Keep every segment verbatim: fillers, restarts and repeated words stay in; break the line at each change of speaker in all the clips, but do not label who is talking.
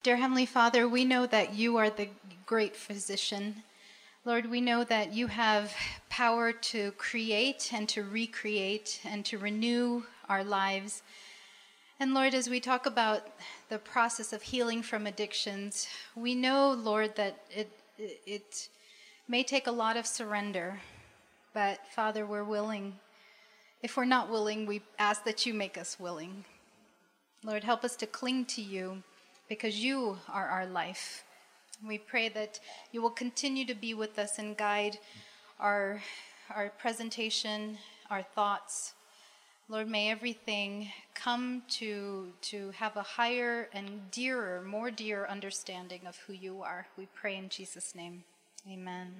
Dear Heavenly Father, we know that you are the great physician. Lord, we know that you have power to create and to recreate and to renew our lives. And Lord, as we talk about the process of healing from addictions, we know, Lord, that it, it may take a lot of surrender. But Father, we're willing. If we're not willing, we ask that you make us willing. Lord, help us to cling to you, because you are our life. We pray that you will continue to be with us and guide our, our presentation, our thoughts. Lord, may everything come to, to have a higher and dearer, more dear understanding of who you are. We pray in Jesus' name. Amen.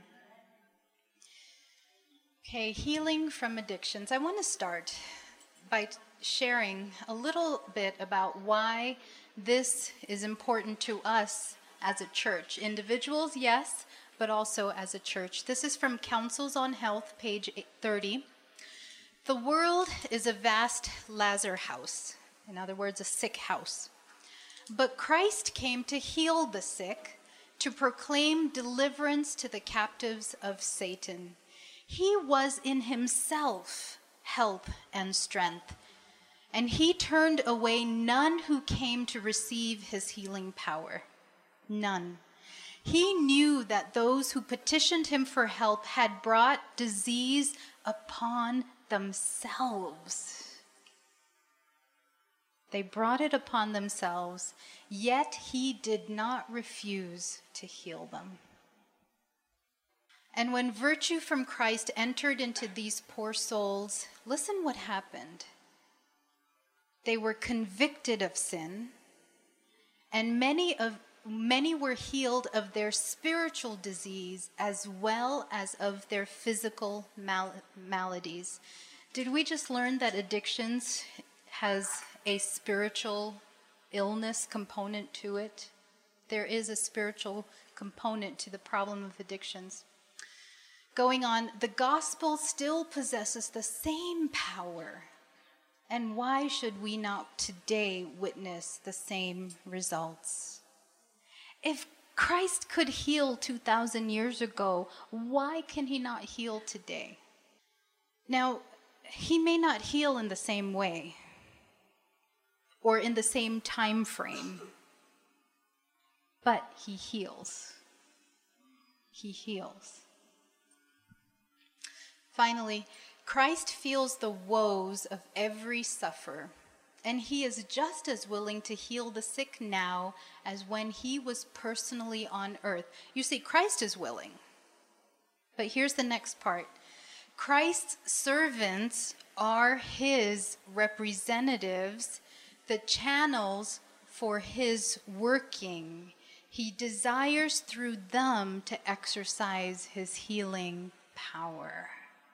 Okay, healing from addictions. I want to start by sharing a little bit about why this is important to us as a church. Individuals, yes, but also as a church. This is from Counsels on Health, page thirty. The world is a vast lazar house. In other words, a sick house. But Christ came to heal the sick, to proclaim deliverance to the captives of Satan. He was in himself help and strength. And he turned away none who came to receive his healing power. None. He knew that those who petitioned him for help had brought disease upon themselves. They brought it upon themselves, yet he did not refuse to heal them. And when virtue from Christ entered into these poor souls, listen what happened. They were convicted of sin, and many of many were healed of their spiritual disease as well as of their physical mal- maladies. Did we just learn that addictions has a spiritual illness component to it? There is a spiritual component to the problem of addictions. Going on, the gospel still possesses the same power. And why should we not today witness the same results? If Christ could heal two thousand years ago, why can he not heal today? Now, he may not heal in the same way or in the same time frame, but he heals. He heals. Finally, Christ feels the woes of every sufferer, and he is just as willing to heal the sick now as when he was personally on earth. You see, Christ is willing. But here's the next part. Christ's servants are his representatives, the channels for his working. He desires through them to exercise his healing power.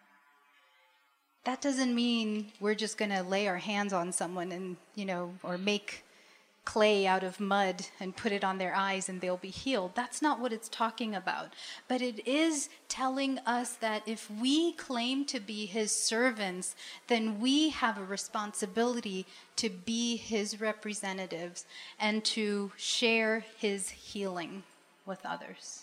That doesn't mean we're just going to lay our hands on someone and, you know, or make clay out of mud and put it on their eyes and they'll be healed. That's not what it's talking about. But it is telling us that if we claim to be his servants, then we have a responsibility to be his representatives and to share his healing with others.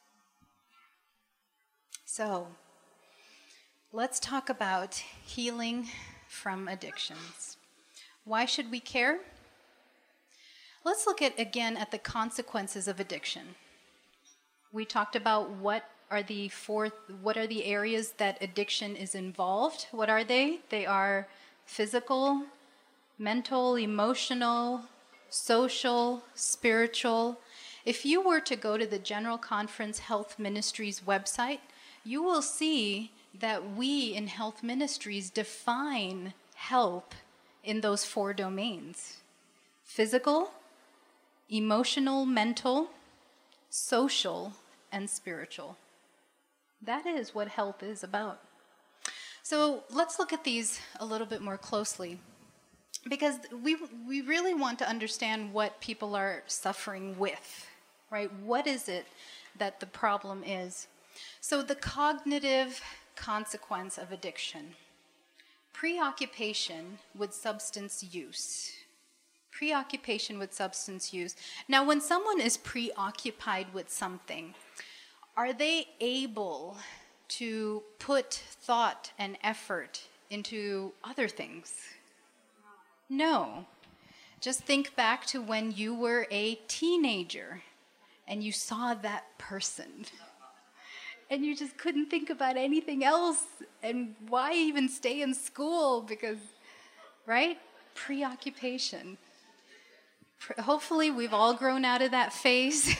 So, let's talk about healing from addictions. Why should we care? Let's look at again at the consequences of addiction. We talked about what are the four what are the areas that addiction is involved. What are they? They are physical, mental, emotional, social, spiritual. If you were to go to the General Conference Health Ministries website, you will see that we in health ministries define health in those four domains: physical, emotional, mental, social, and spiritual. That is what health is about. So let's look at these a little bit more closely, because we we really want to understand what people are suffering with, right? What is it that the problem is? So the cognitive consequence of addiction: preoccupation with substance use, Preoccupation with substance use. Now, when someone is preoccupied with something, are they able to put thought and effort into other things? No. Just think back to when you were a teenager and you saw that person and you just couldn't think about anything else. And why even stay in school? Because, right? Preoccupation. Pre- hopefully we've all grown out of that phase.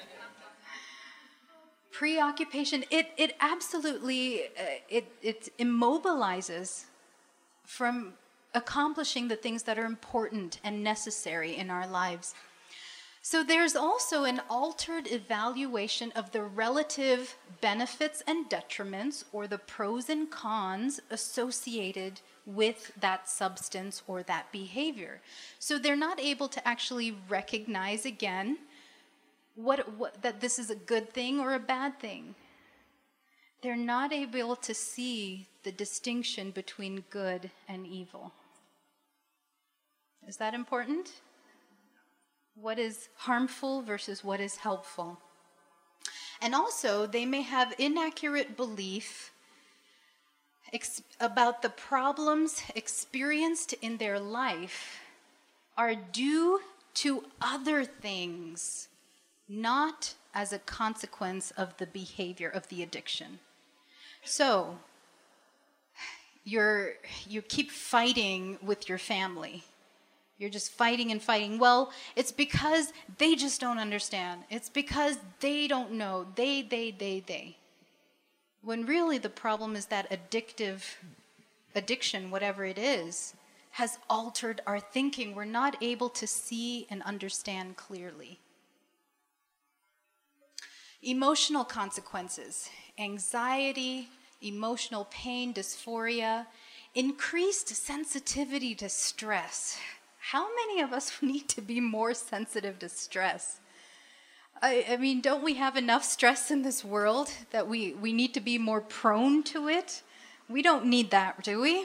Preoccupation, it, it absolutely, uh, it, it immobilizes from accomplishing the things that are important and necessary in our lives. So there's also an altered evaluation of the relative benefits and detriments, or the pros and cons associated with that substance or that behavior. So they're not able to actually recognize again what, what that this is a good thing or a bad thing. They're not able to see the distinction between good and evil. Is that important? What is harmful versus what is helpful? And also, they may have inaccurate belief ex- about the problems experienced in their life are due to other things, not as a consequence of the behavior of the addiction. So, you're, you keep fighting with your family. You're just fighting and fighting. Well, it's because they just don't understand. It's because they don't know. They, they, they, they. When really the problem is that addictive addiction, whatever it is, has altered our thinking. We're not able to see and understand clearly. Emotional consequences, anxiety, emotional pain, dysphoria, increased sensitivity to stress. How many of us need to be more sensitive to stress? I, I mean, don't we have enough stress in this world that we, we need to be more prone to it? We don't need that, do we?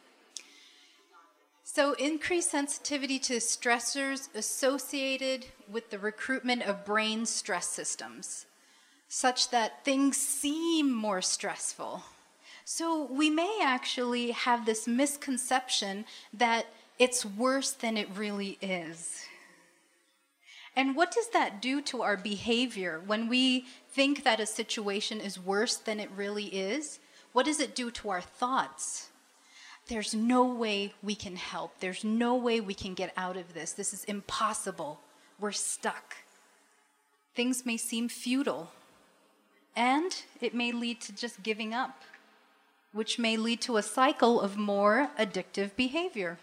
So increased sensitivity to stressors associated with the recruitment of brain stress systems, such that things seem more stressful. So we may actually have this misconception that it's worse than it really is. And what does that do to our behavior when we think that a situation is worse than it really is? What does it do to our thoughts? There's no way we can help. There's no way we can get out of this. This is impossible. We're stuck. Things may seem futile. And it may lead to just giving up, which may lead to a cycle of more addictive behavior.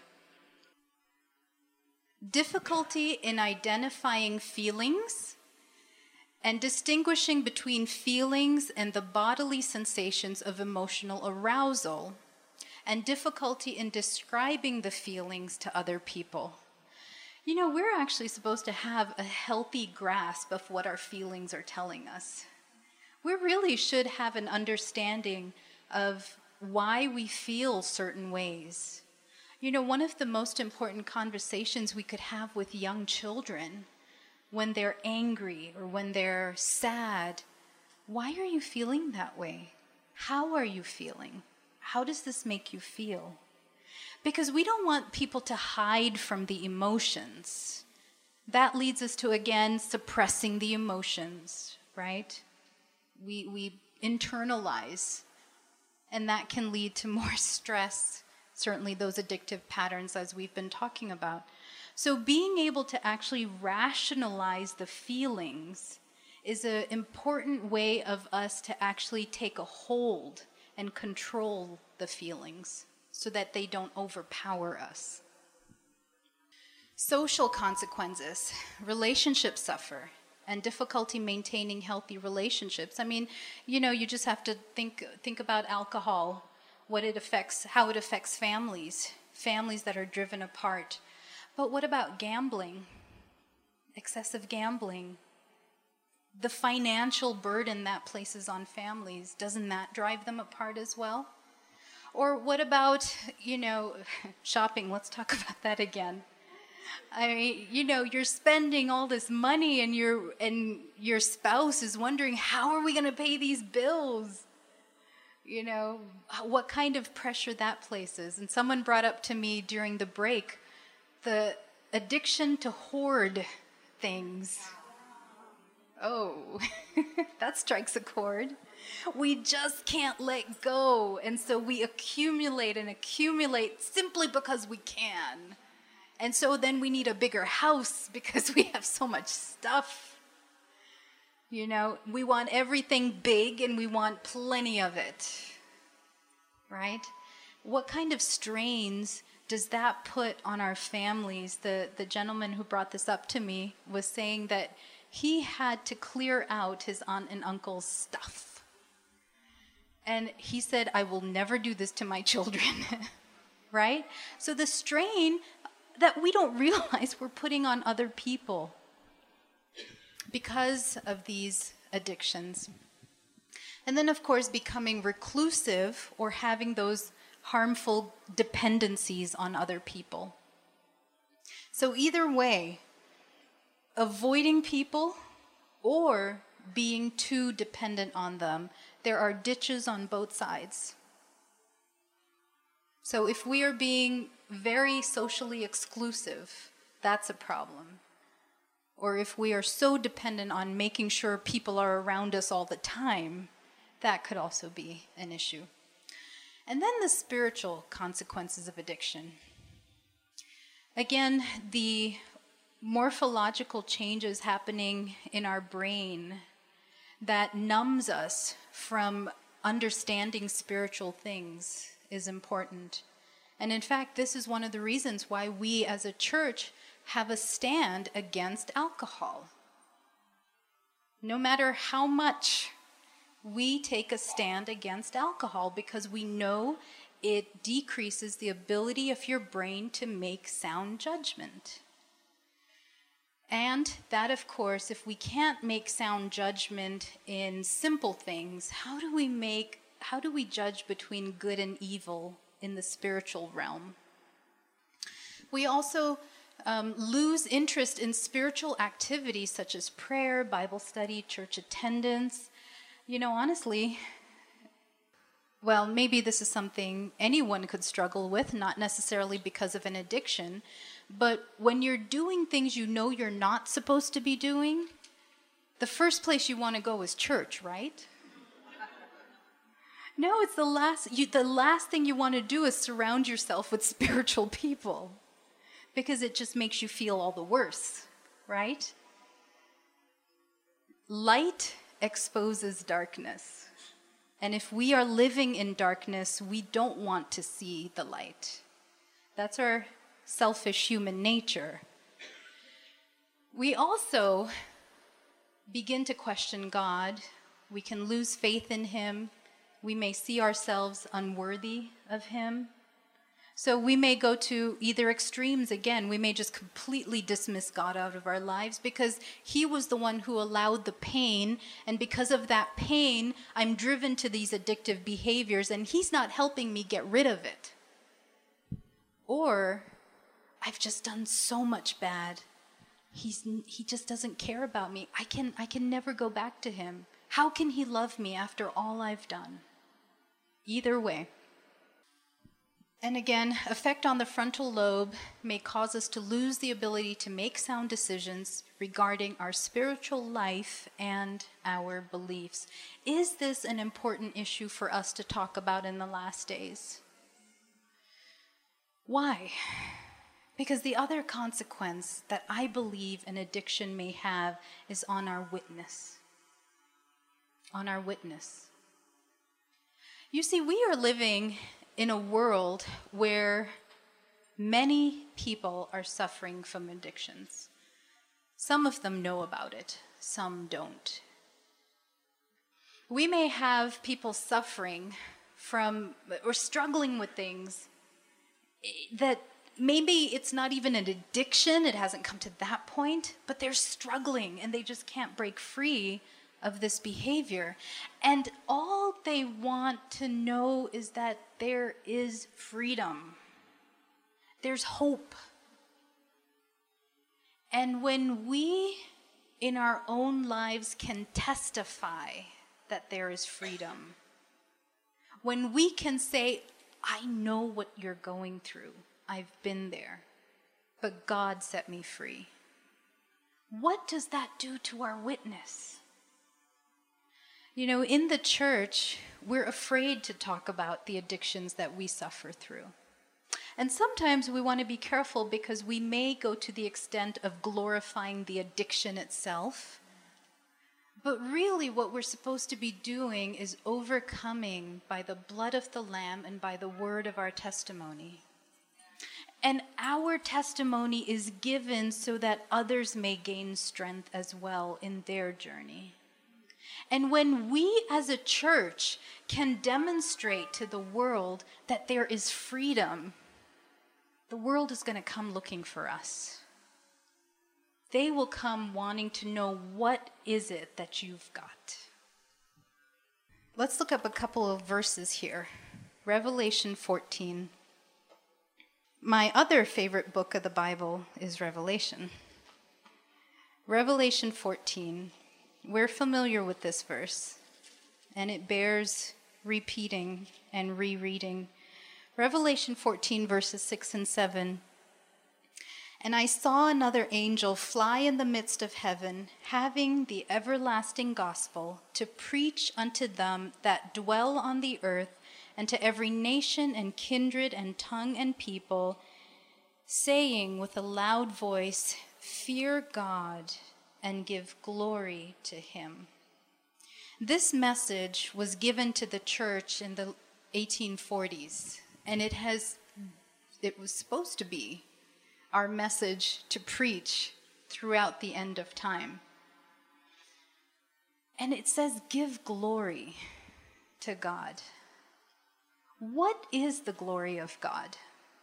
Difficulty in identifying feelings and distinguishing between feelings and the bodily sensations of emotional arousal, and difficulty in describing the feelings to other people. You know, we're actually supposed to have a healthy grasp of what our feelings are telling us. We really should have an understanding of why we feel certain ways. You know, one of the most important conversations we could have with young children when they're angry or when they're sad, why are you feeling that way? How are you feeling? How does this make you feel? Because we don't want people to hide from the emotions. That leads us to, again, suppressing the emotions, right? We, we internalize, and that can lead to more stress. Certainly those addictive patterns as we've been talking about. So being able to actually rationalize the feelings is an important way of us to actually take a hold and control the feelings so that they don't overpower us. Social consequences. Relationships suffer, and difficulty maintaining healthy relationships. I mean, you know, you just have to think think about alcohol. What it affects, how it affects families, families that are driven apart. But what about gambling? Excessive gambling. The financial burden that places on families, doesn't that drive them apart as well? Or what about, you know, shopping? Let's talk about that again. I mean, you know, you're spending all this money and your and your spouse is wondering, how are we going to pay these bills? You know, what kind of pressure that places. And someone brought up to me during the break the addiction to hoard things. Oh, that strikes a chord. We just can't let go. And so we accumulate and accumulate simply because we can. And so then we need a bigger house because we have so much stuff. You know, we want everything big and we want plenty of it. Right? What kind of strains does that put on our families? The, the gentleman who brought this up to me was saying that he had to clear out his aunt and uncle's stuff. And he said, I will never do this to my children. Right? So the strain that we don't realize we're putting on other people because of these addictions. And then, of course, becoming reclusive or having those harmful dependencies on other people. So either way, avoiding people or being too dependent on them, there are ditches on both sides. So if we are being very socially exclusive, that's a problem. Or if we are so dependent on making sure people are around us all the time, that could also be an issue. And then the spiritual consequences of addiction. Again, the morphological changes happening in our brain that numbs us from understanding spiritual things is important. And in fact, this is one of the reasons why we as a church have a stand against alcohol. No matter how much we take a stand against alcohol, because we know it decreases the ability of your brain to make sound judgment. And that, of course, if we can't make sound judgment in simple things, how do we make, how do we judge between good and evil in the spiritual realm? We also um, lose interest in spiritual activities such as prayer, Bible study, church attendance. You know, honestly, well, maybe this is something anyone could struggle with, not necessarily because of an addiction, but when you're doing things you know you're not supposed to be doing, the first place you want to go is church, right? No, it's the last, you, the last thing you want to do is surround yourself with spiritual people, because it just makes you feel all the worse, right? Light exposes darkness. And if we are living in darkness, we don't want to see the light. That's our selfish human nature. We also begin to question God. We can lose faith in Him. We may see ourselves unworthy of Him. So we may go to either extremes again. We may just completely dismiss God out of our lives because He was the one who allowed the pain, and because of that pain, I'm driven to these addictive behaviors, and He's not helping me get rid of it. Or, I've just done so much bad. He's, he just doesn't care about me. I can, I can never go back to Him. How can He love me after all I've done? Either way. And again, effect on the frontal lobe may cause us to lose the ability to make sound decisions regarding our spiritual life and our beliefs. Is this an important issue for us to talk about in the last days? Why? Because the other consequence that I believe an addiction may have is on our witness. On our witness. You see, we are living in a world where many people are suffering from addictions. Some of them know about it, some don't. We may have people suffering from or struggling with things that maybe it's not even an addiction, it hasn't come to that point, but they're struggling and they just can't break free of this behavior. And all they want to know is that there is freedom. There's hope. And when we in our own lives can testify that there is freedom, when we can say, I know what you're going through, I've been there, but God set me free, what does that do to our witness? You know, in the church, we're afraid to talk about the addictions that we suffer through. And sometimes we want to be careful because we may go to the extent of glorifying the addiction itself. But really what we're supposed to be doing is overcoming by the blood of the Lamb and by the word of our testimony. And our testimony is given so that others may gain strength as well in their journey. And when we as a church can demonstrate to the world that there is freedom, the world is going to come looking for us. They will come wanting to know, what is it that you've got? Let's look up a couple of verses here. Revelation fourteen. My other favorite book of the Bible is Revelation. Revelation fourteen. We're familiar with this verse, and it bears repeating and rereading. Revelation fourteen, verses six and seven. And I saw another angel fly in the midst of heaven, having the everlasting gospel, to preach unto them that dwell on the earth, and to every nation and kindred and tongue and people, saying with a loud voice, Fear God, and give glory to him. This message was given to the church in the eighteen forties, and it has, it was supposed to be our message to preach throughout the end of time. And it says, give glory to God. What is the glory of God?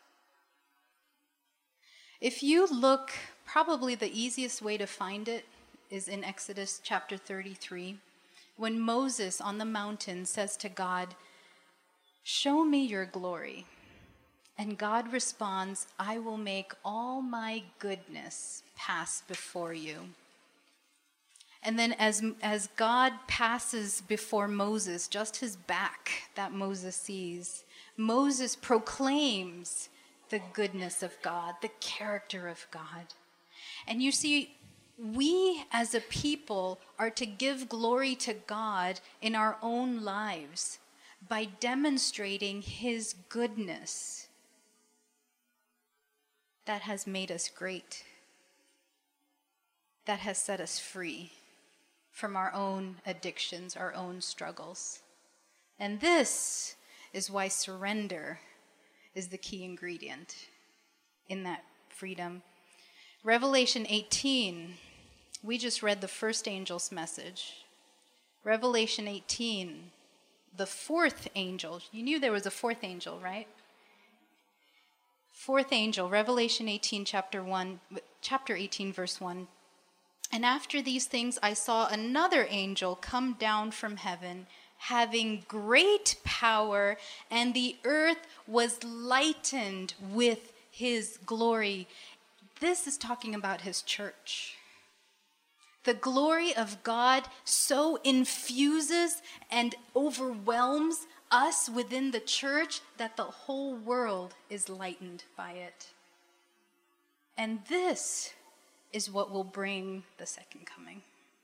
If you look, probably the easiest way to find it is in Exodus chapter thirty-three, when Moses on the mountain says to God, show me your glory. And God responds, I will make all my goodness pass before you. And then as, as God passes before Moses, just his back that Moses sees, Moses proclaims the goodness of God, the character of God. And you see, we as a people are to give glory to God in our own lives by demonstrating his goodness that has made us great, that has set us free from our own addictions, our own struggles. And this is why surrender is the key ingredient in that freedom. Revelation eighteen, we just read the first angel's message. Revelation eighteen, the fourth angel. You knew there was a fourth angel, right? Fourth angel, Revelation eighteen, chapter one, chapter eighteen, verse one. And after these things I saw another angel come down from heaven, having great power, and the earth was lightened with his glory. This is talking about his church. The glory of God so infuses and overwhelms us within the church that the whole world is lightened by it. And this is what will bring the second coming.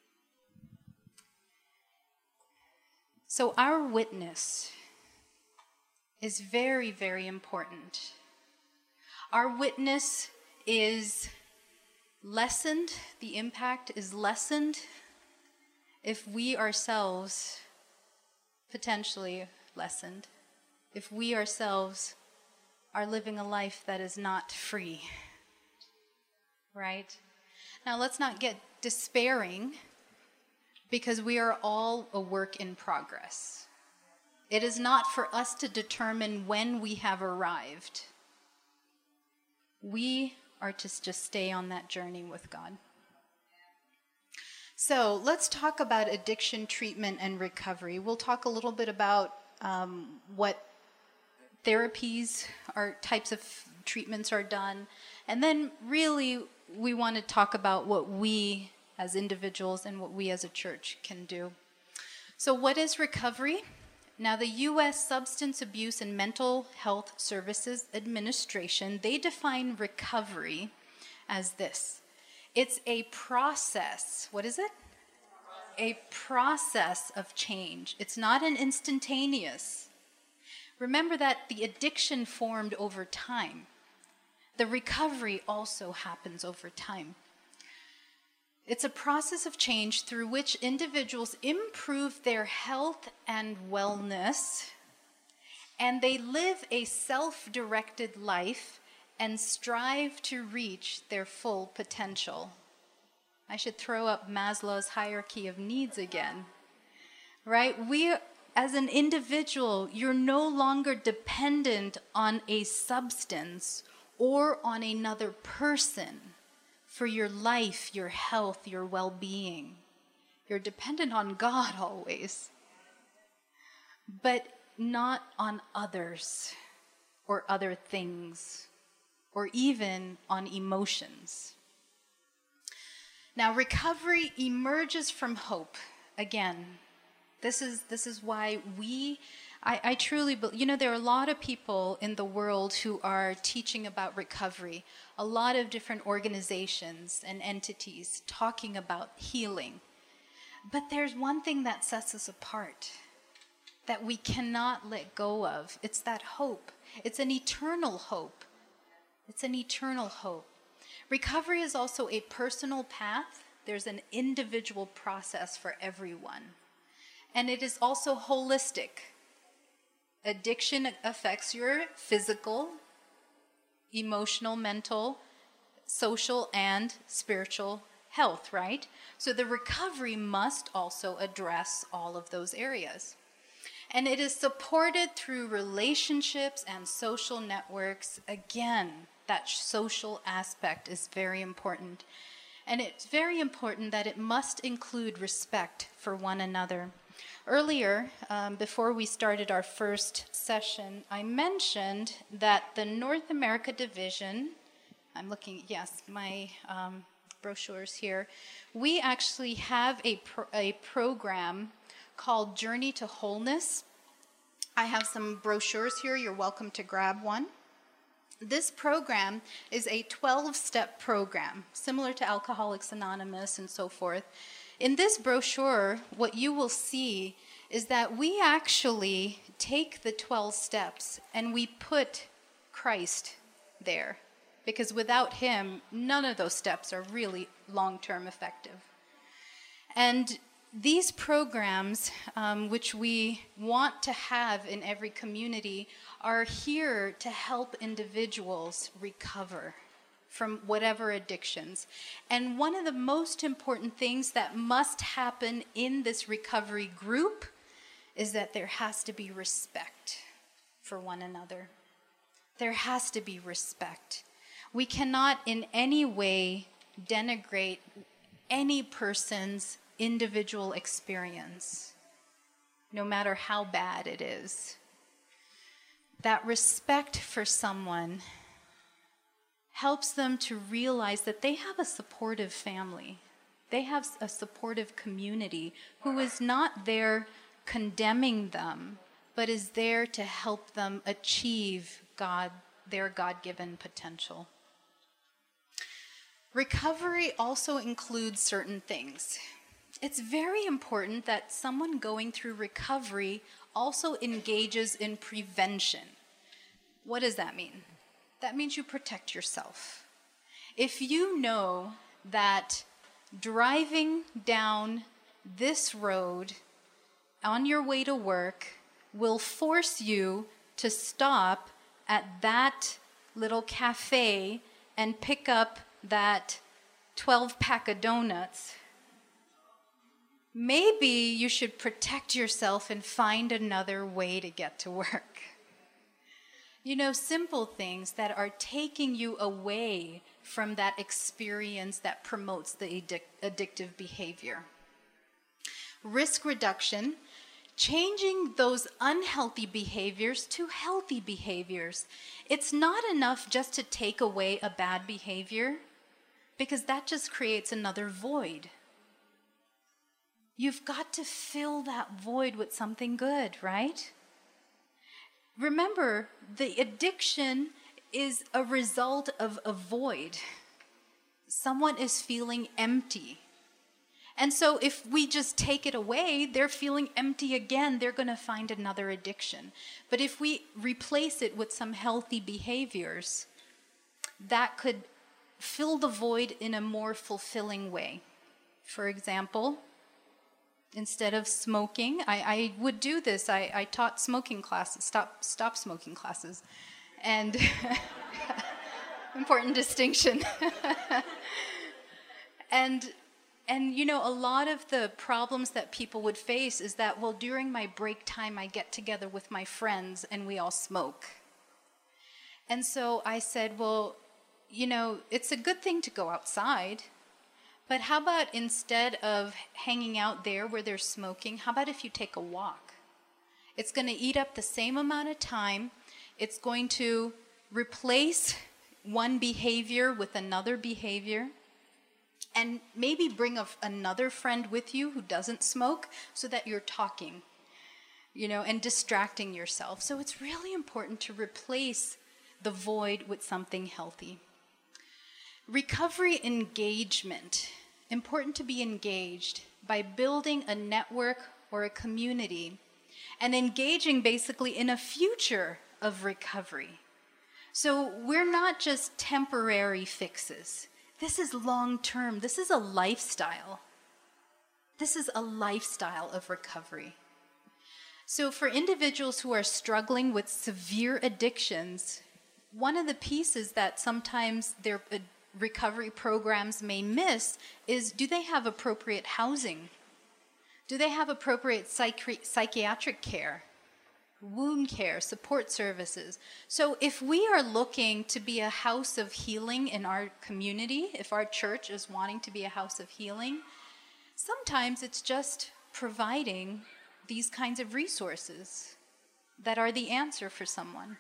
So our witness is very, very important. Our witness is lessened, the impact is lessened if we ourselves, potentially lessened, if we ourselves are living a life that is not free, right? Now let's not get despairing, because we are all a work in progress. It is not for us to determine when we have arrived. We are to just stay on that journey with God. So let's talk about addiction treatment and recovery. We'll talk a little bit about um, what therapies or types of treatments are done, and then really we want to talk about what we as individuals and what we as a church can do. So what is recovery? Now, the U S Substance Abuse and Mental Health Services Administration, they define recovery as this. It's a process. What is it? A process of change. It's not an instantaneous. Remember that the addiction formed over time. The recovery also happens over time. It's a process of change through which individuals improve their health and wellness, and they live a self-directed life and strive to reach their full potential. I should throw up Maslow's hierarchy of needs again, right? We, as an individual, you're no longer dependent on a substance or on another person for your life, your health, your well-being. You're dependent on God always, but not on others or other things or even on emotions. Now, recovery emerges from hope. Again, this is, this is why we I, I truly believe, you know, there are a lot of people in the world who are teaching about recovery, a lot of different organizations and entities talking about healing. But there's one thing that sets us apart that we cannot let go of. It's that hope. It's an eternal hope. It's an eternal hope. Recovery is also a personal path. There's an individual process for everyone. And it is also holistic. Addiction affects your physical, emotional, mental, social, and spiritual health, right? So the recovery must also address all of those areas. And it is supported through relationships and social networks. Again, that social aspect is very important. And it's very important that it must include respect for one another. Earlier, um, before we started our first session, I mentioned that the North America Division, I'm looking, yes, my um, brochures here, we actually have a, pro- a program called Journey to Wholeness. I have some brochures here. You're welcome to grab one. This program is a twelve-step program, similar to Alcoholics Anonymous and so forth. In this brochure, what you will see is that we actually take the twelve steps and we put Christ there, because without him, none of those steps are really long-term effective. And these programs, um, which we want to have in every community, are here to help individuals recover from whatever addictions. And one of the most important things that must happen in this recovery group is that there has to be respect for one another. There has to be respect. We cannot in any way denigrate any person's individual experience, no matter how bad it is. That respect for someone helps them to realize that they have a supportive family. They have a supportive community who is not there condemning them, but is there to help them achieve God, their God-given potential. Recovery also includes certain things. It's very important that someone going through recovery also engages in prevention. What does that mean? That means you protect yourself. If you know that driving down this road on your way to work will force you to stop at that little cafe and pick up that twelve pack of donuts, maybe you should protect yourself and find another way to get to work. You know, simple things that are taking you away from that experience that promotes the addic- addictive behavior. Risk reduction, changing those unhealthy behaviors to healthy behaviors. It's not enough just to take away a bad behavior. because that just creates another void. You've got to fill that void with something good, right? Remember, the addiction is a result of a void. Someone is feeling empty. And so if we just take it away, they're feeling empty again. They're going to find another addiction. But if we replace it with some healthy behaviors, that could fill the void in a more fulfilling way. For example, instead of smoking, I, I would do this. I, I taught smoking classes, stop, stop smoking classes. And important distinction. and And, you know, a lot of the problems that people would face is that, well, during my break time, I get together with my friends and we all smoke. And so I said, well, you know, it's a good thing to go outside, but how about instead of hanging out there where they're smoking, how about if you take a walk? It's going to eat up the same amount of time. It's going to replace one behavior with another behavior. And maybe bring a, another friend with you who doesn't smoke so that you're talking, you know, and distracting yourself. So it's really important to replace the void with something healthy. Recovery engagement. Important to be engaged by building a network or a community and engaging basically in a future of recovery. So we're not just temporary fixes. This is long-term. This is a lifestyle. This is a lifestyle of recovery. So for individuals who are struggling with severe addictions, one of the pieces that sometimes their uh, recovery programs may miss is, do they have appropriate housing? Do they have appropriate psychi- psychiatric care? Wound care, support services. So if we are looking to be a house of healing in our community, if our church is wanting to be a house of healing, sometimes it's just providing these kinds of resources that are the answer for someone.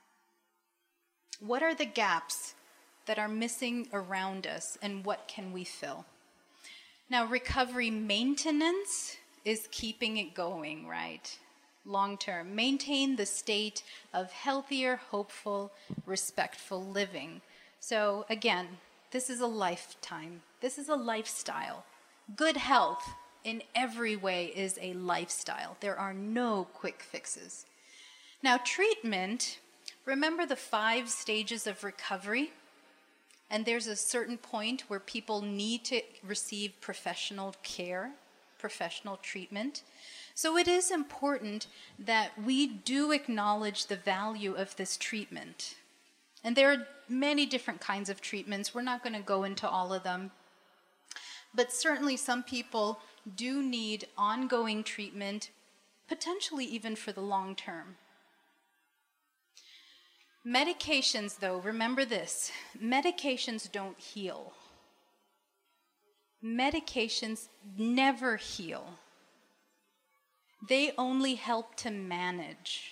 What are the gaps that are missing around us, and what can we fill? Now, recovery maintenance is keeping it going, right? Long term. Maintain the state of healthier, hopeful, respectful living. So again, this is a lifetime. This is a lifestyle. Good health in every way is a lifestyle. There are no quick fixes. Now, treatment, remember the five stages of recovery? And there's a certain point where people need to receive professional care, professional treatment. So it is important that we do acknowledge the value of this treatment. And there are many different kinds of treatments. We're not going to go into all of them. But certainly some people do need ongoing treatment, potentially even for the long term. Medications, though, remember this. Medications don't heal. Medications never heal. They only help to manage.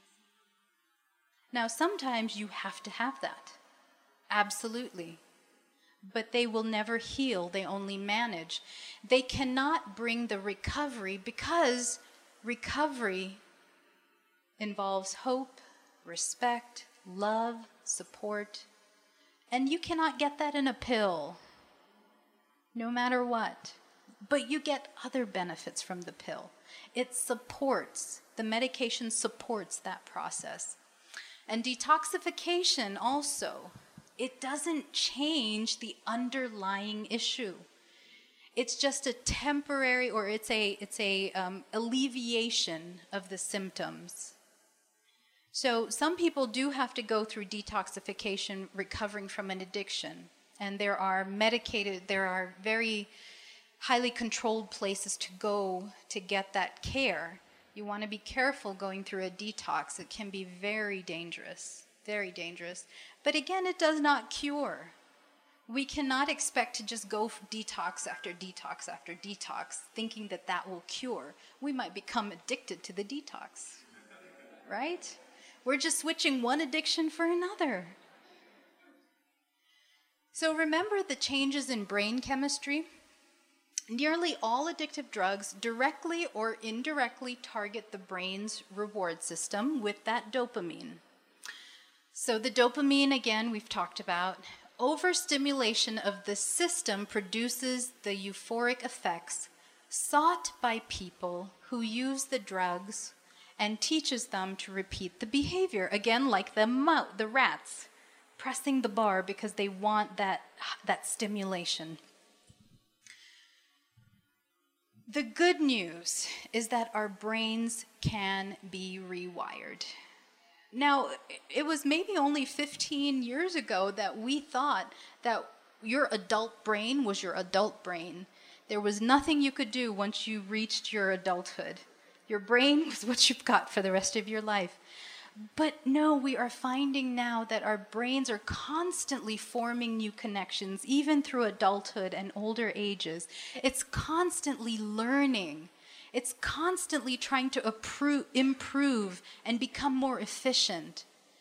Now, sometimes you have to have that. Absolutely. But they will never heal. They only manage. They cannot bring the recovery because recovery involves hope, respect, love, support. And you cannot get that in a pill, no matter what. But you get other benefits from the pill. It supports, the medication supports that process. And detoxification also, it doesn't change the underlying issue. It's just a temporary, or it's a, it's a um, alleviation of the symptoms. So some people do have to go through detoxification recovering from an addiction. And there are medicated, there are very highly controlled places to go to get that care. You want to be careful going through a detox. It can be very dangerous, very dangerous. But again, it does not cure. We cannot expect to just go detox after detox after detox, thinking that that will cure. We might become addicted to the detox, right? We're just switching one addiction for another. So remember the changes in brain chemistry? Nearly all addictive drugs directly or indirectly target the brain's reward system with that dopamine. So the dopamine, again, we've talked about. Overstimulation of the system produces the euphoric effects sought by people who use the drugs and teaches them to repeat the behavior. Again, like the mo- the rats, pressing the bar because they want that, that stimulation. The good news is that our brains can be rewired. Now, it was maybe only fifteen years ago that we thought that your adult brain was your adult brain. There was nothing you could do once you reached your adulthood. Your brain was what you've got for the rest of your life. But no, we are finding now that our brains are constantly forming new connections, even through adulthood and older ages. It's constantly learning. It's constantly trying to approve, improve and become more efficient.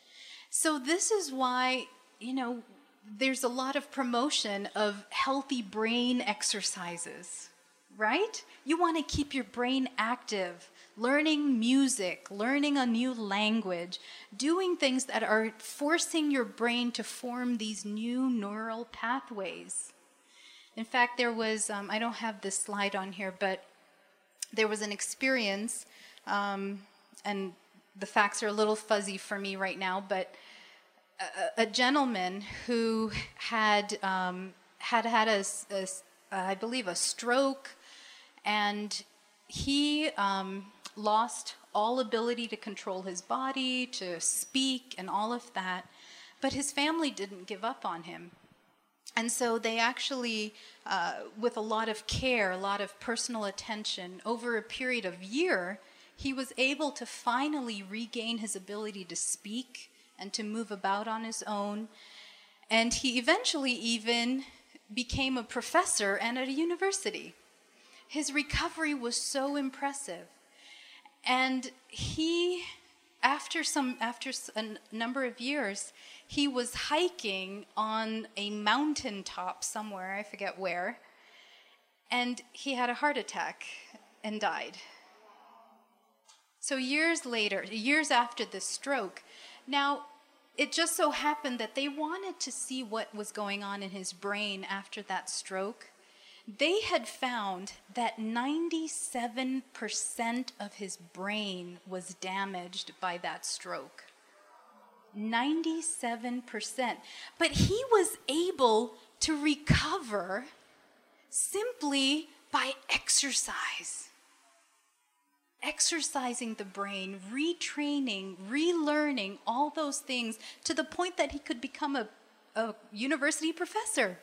So this is why, you know, there's a lot of promotion of healthy brain exercises, right? You want to keep your brain active. Learning music, learning a new language, doing things that are forcing your brain to form these new neural pathways. In fact, there was, um, I don't have this slide on here, but there was an experience, um, and the facts are a little fuzzy for me right now, but a, a gentleman who had um, had had a, a, I believe, a stroke, and he um, lost all ability to control his body, to speak, and all of that. But his family didn't give up on him. And so they actually, uh, with a lot of care, a lot of personal attention, over a period of year, he was able to finally regain his ability to speak and to move about on his own. And he eventually even became a professor and at a university. His recovery was so impressive. And he, after some, after a number of years, he was hiking on a mountaintop somewhere, I forget where, and he had a heart attack and died. So years later, years after the stroke, now it just so happened that they wanted to see what was going on in his brain after that stroke. They had found that ninety-seven percent of his brain was damaged by that stroke. ninety-seven percent. But he was able to recover simply by exercise. Exercising the brain, retraining, relearning, all those things to the point that he could become a, a university professor.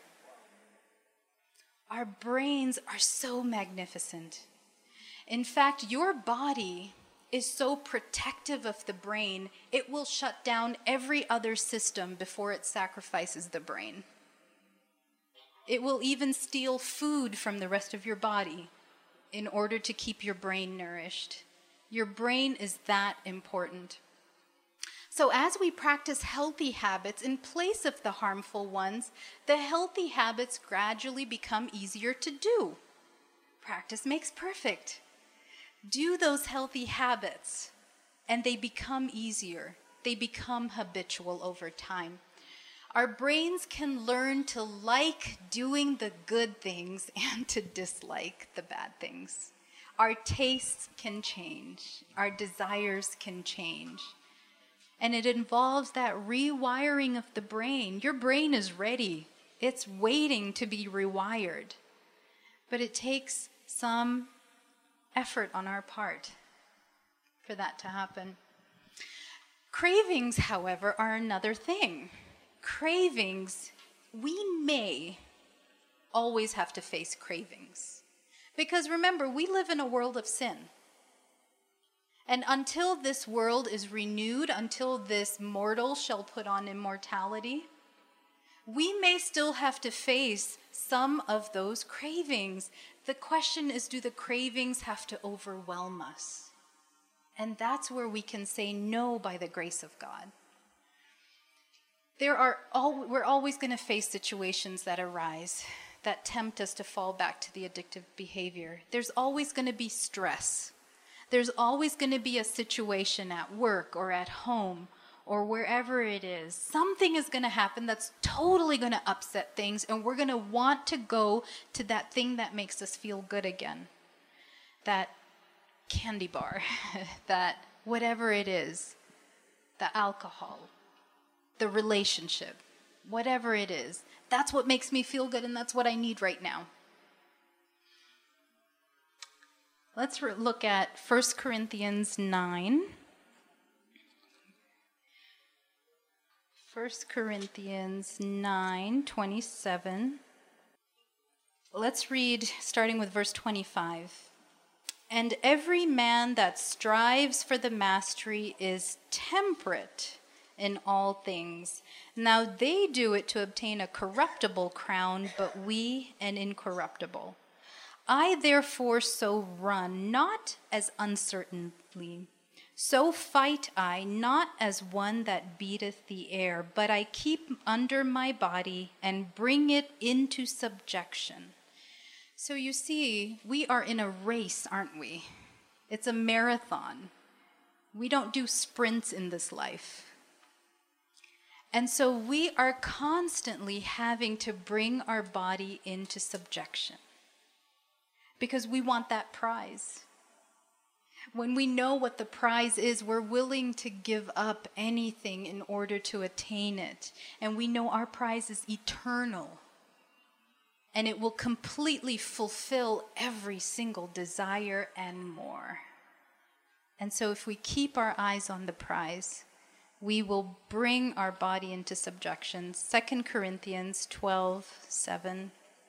Our brains are so magnificent. In fact, your body is so protective of the brain, it will shut down every other system before it sacrifices the brain. It will even steal food from the rest of your body in order to keep your brain nourished. Your brain is that important. So as we practice healthy habits in place of the harmful ones, the healthy habits gradually become easier to do. Practice makes perfect. Do those healthy habits, and they become easier. They become habitual over time. Our brains can learn to like doing the good things and to dislike the bad things. Our tastes can change. Our desires can change. And it involves that rewiring of the brain. Your brain is ready. It's waiting to be rewired. But it takes some effort on our part for that to happen. Cravings, however, are another thing. Cravings, we may always have to face cravings. Because remember, we live in a world of sin. And until this world is renewed, until this mortal shall put on immortality, we may still have to face some of those cravings. The question is, do the cravings have to overwhelm us? And that's where we can say no by the grace of God. There are all, we're always going to face situations that arise that tempt us to fall back to the addictive behavior. There's always going to be stress. There's always going to be a situation at work or at home or wherever it is. Something is going to happen that's totally going to upset things, and we're going to want to go to that thing that makes us feel good again. That candy bar, that whatever it is, the alcohol, the relationship, whatever it is. That's what makes me feel good, and that's what I need right now. Let's re- look at First Corinthians nine. First Corinthians nine twenty-seven. Let's read starting with verse twenty-five. And every man that strives for the mastery is temperate in all things. Now they do it to obtain a corruptible crown, but we an incorruptible. I therefore so run, not as uncertainly. So fight I, not as one that beateth the air, but I keep under my body and bring it into subjection. So you see, we are in a race, aren't we? It's a marathon. We don't do sprints in this life. And so we are constantly having to bring our body into subjection because we want that prize. When we know what the prize is, we're willing to give up anything in order to attain it. And we know our prize is eternal. And it will completely fulfill every single desire and more. And so if we keep our eyes on the prize, we will bring our body into subjection. Second Corinthians twelve seven.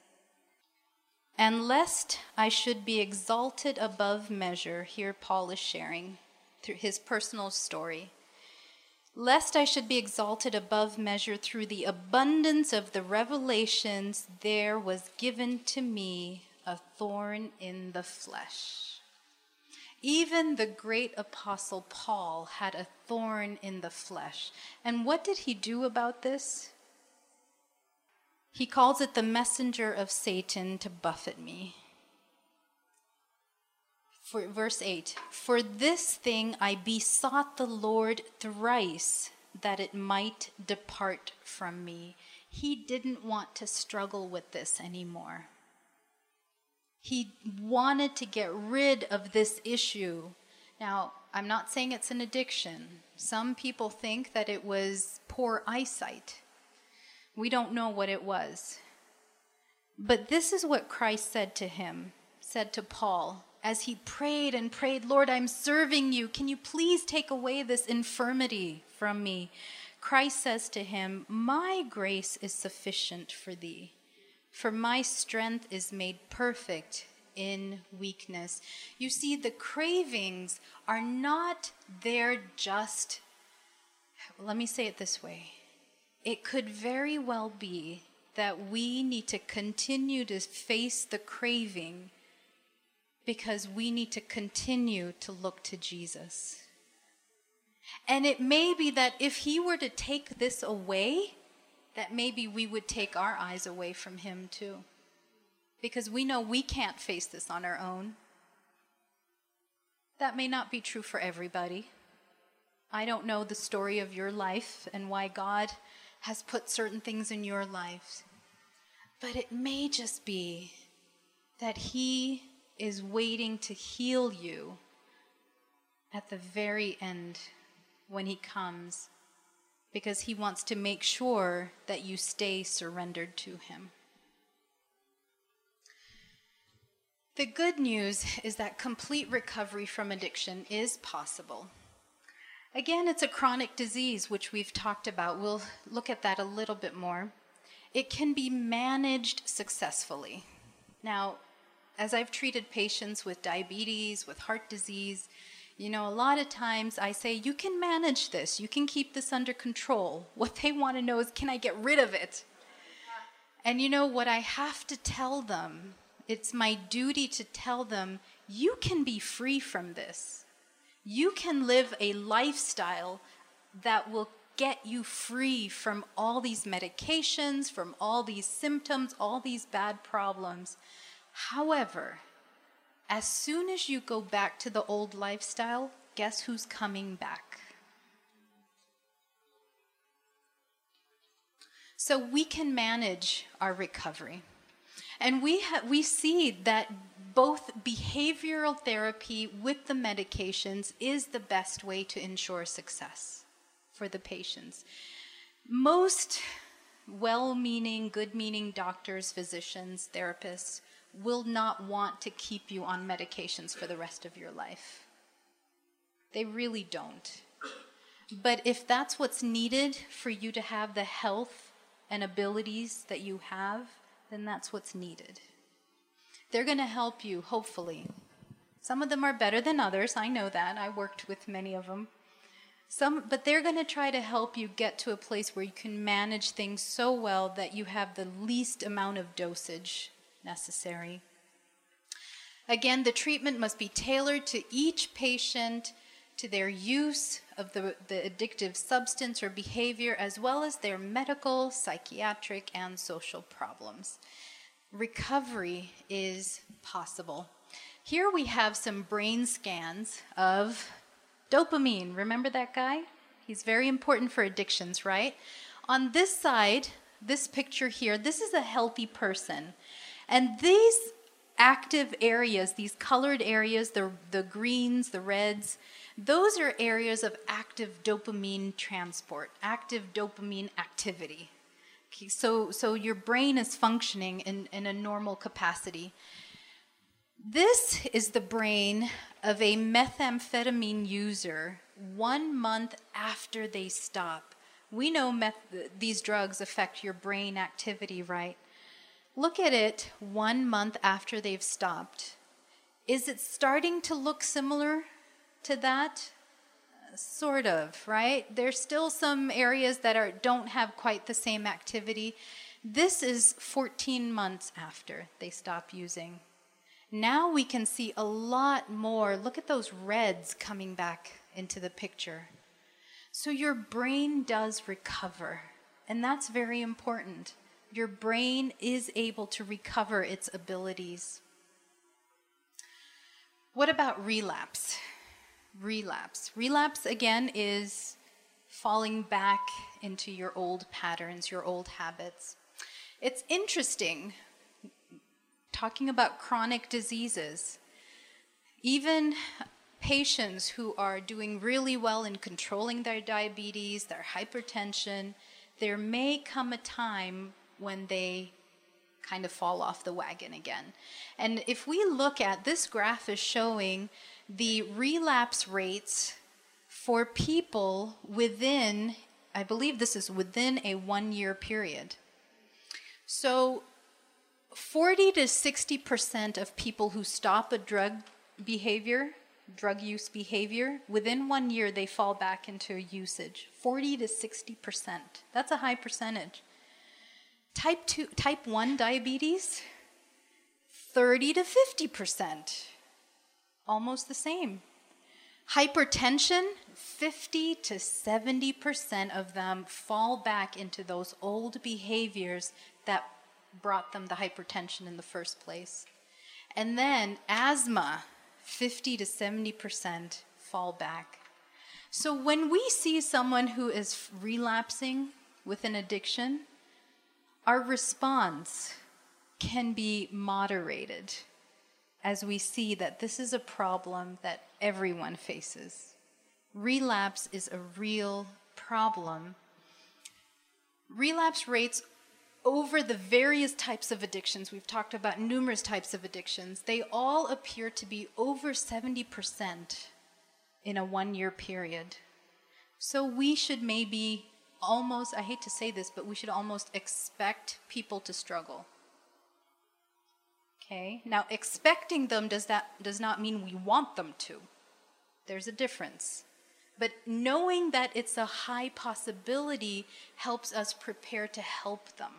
And lest I should be exalted above measure, here Paul is sharing through his personal story. Lest I should be exalted above measure through the abundance of the revelations, there was given to me a thorn in the flesh. Even the great apostle Paul had a thorn in the flesh. And what did he do about this? He calls it the messenger of Satan to buffet me. For verse eight, for this thing I besought the Lord thrice, that it might depart from me. He didn't want to struggle with this anymore. He wanted to get rid of this issue. Now, I'm not saying it's an addiction. Some people think that it was poor eyesight. We don't know what it was. But this is what Christ said to him, said to Paul, as he prayed and prayed, Lord, I'm serving you. Can you please take away this infirmity from me? Christ says to him, my grace is sufficient for thee, for my strength is made perfect in weakness. You see, the cravings are not there just, let me say it this way. It could very well be that we need to continue to face the craving because we need to continue to look to Jesus. And it may be that if he were to take this away, that maybe we would take our eyes away from him too. Because we know we can't face this on our own. That may not be true for everybody. I don't know the story of your life and why God has put certain things in your life. But it may just be that he is waiting to heal you at the very end when he comes, because he wants to make sure that you stay surrendered to him. The good news is that complete recovery from addiction is possible. Again, it's a chronic disease, which we've talked about. We'll look at that a little bit more. It can be managed successfully. Now, as I've treated patients with diabetes, with heart disease, you know, a lot of times I say, you can manage this. You can keep this under control. What they want to know is, can I get rid of it? And you know what I have to tell them? It's my duty to tell them, you can be free from this. You can live a lifestyle that will get you free from all these medications, from all these symptoms, all these bad problems. However, as soon as you go back to the old lifestyle, guess who's coming back? So we can manage our recovery. And we ha- we see that both behavioral therapy with the medications is the best way to ensure success for the patients. Most well-meaning, good-meaning doctors, physicians, therapists will not want to keep you on medications for the rest of your life. They really don't. But if that's what's needed for you to have the health and abilities that you have, then that's what's needed. They're going to help you, hopefully. Some of them are better than others. I know that. I worked with many of them. Some, but they're going to try to help you get to a place where you can manage things so well that you have the least amount of dosage necessary. Again, the treatment must be tailored to each patient, to their use of the, the addictive substance or behavior, as well as their medical, psychiatric, and social problems. Recovery is possible. Here we have some brain scans of dopamine. Remember that guy? He's very important for addictions, right? On this side, this picture here, this is a healthy person. And these active areas, these colored areas, the, the greens, the reds, those are areas of active dopamine transport, active dopamine activity. Okay, so, so your brain is functioning in, in a normal capacity. This is the brain of a methamphetamine user one month after they stop. We know meth- these drugs affect your brain activity, right? Look at it one month after they've stopped. Is it starting to look similar to that? Sort of, right? There's still some areas that are don't have quite the same activity. This is fourteen months after they stop using. Now we can see a lot more. Look at those reds coming back into the picture. So your brain does recover, and that's very important. Your brain is able to recover its abilities. What about relapse? Relapse. Relapse, again, is falling back into your old patterns, your old habits. It's interesting, talking about chronic diseases, even patients who are doing really well in controlling their diabetes, their hypertension, there may come a time when they kind of fall off the wagon again. And if we look at this graph is showing the relapse rates for people within, I believe this is within a one-year period. So forty to sixty percent of people who stop a drug behavior, drug use behavior, within one year they fall back into usage. forty to sixty percent. That's a high percentage. Type two, type one diabetes, thirty to fifty percent. Almost the same. Hypertension, fifty to seventy percent of them fall back into those old behaviors that brought them the hypertension in the first place. And then asthma, fifty to seventy percent fall back. So when we see someone who is relapsing with an addiction, our response can be moderated as we see that this is a problem that everyone faces. Relapse is a real problem. Relapse rates over the various types of addictions, we've talked about numerous types of addictions, they all appear to be over seventy percent in a one-year period. So we should maybe almost, I hate to say this, but we should almost expect people to struggle. Okay, now expecting them does that does not mean we want them to. There's a difference. But knowing that it's a high possibility helps us prepare to help them.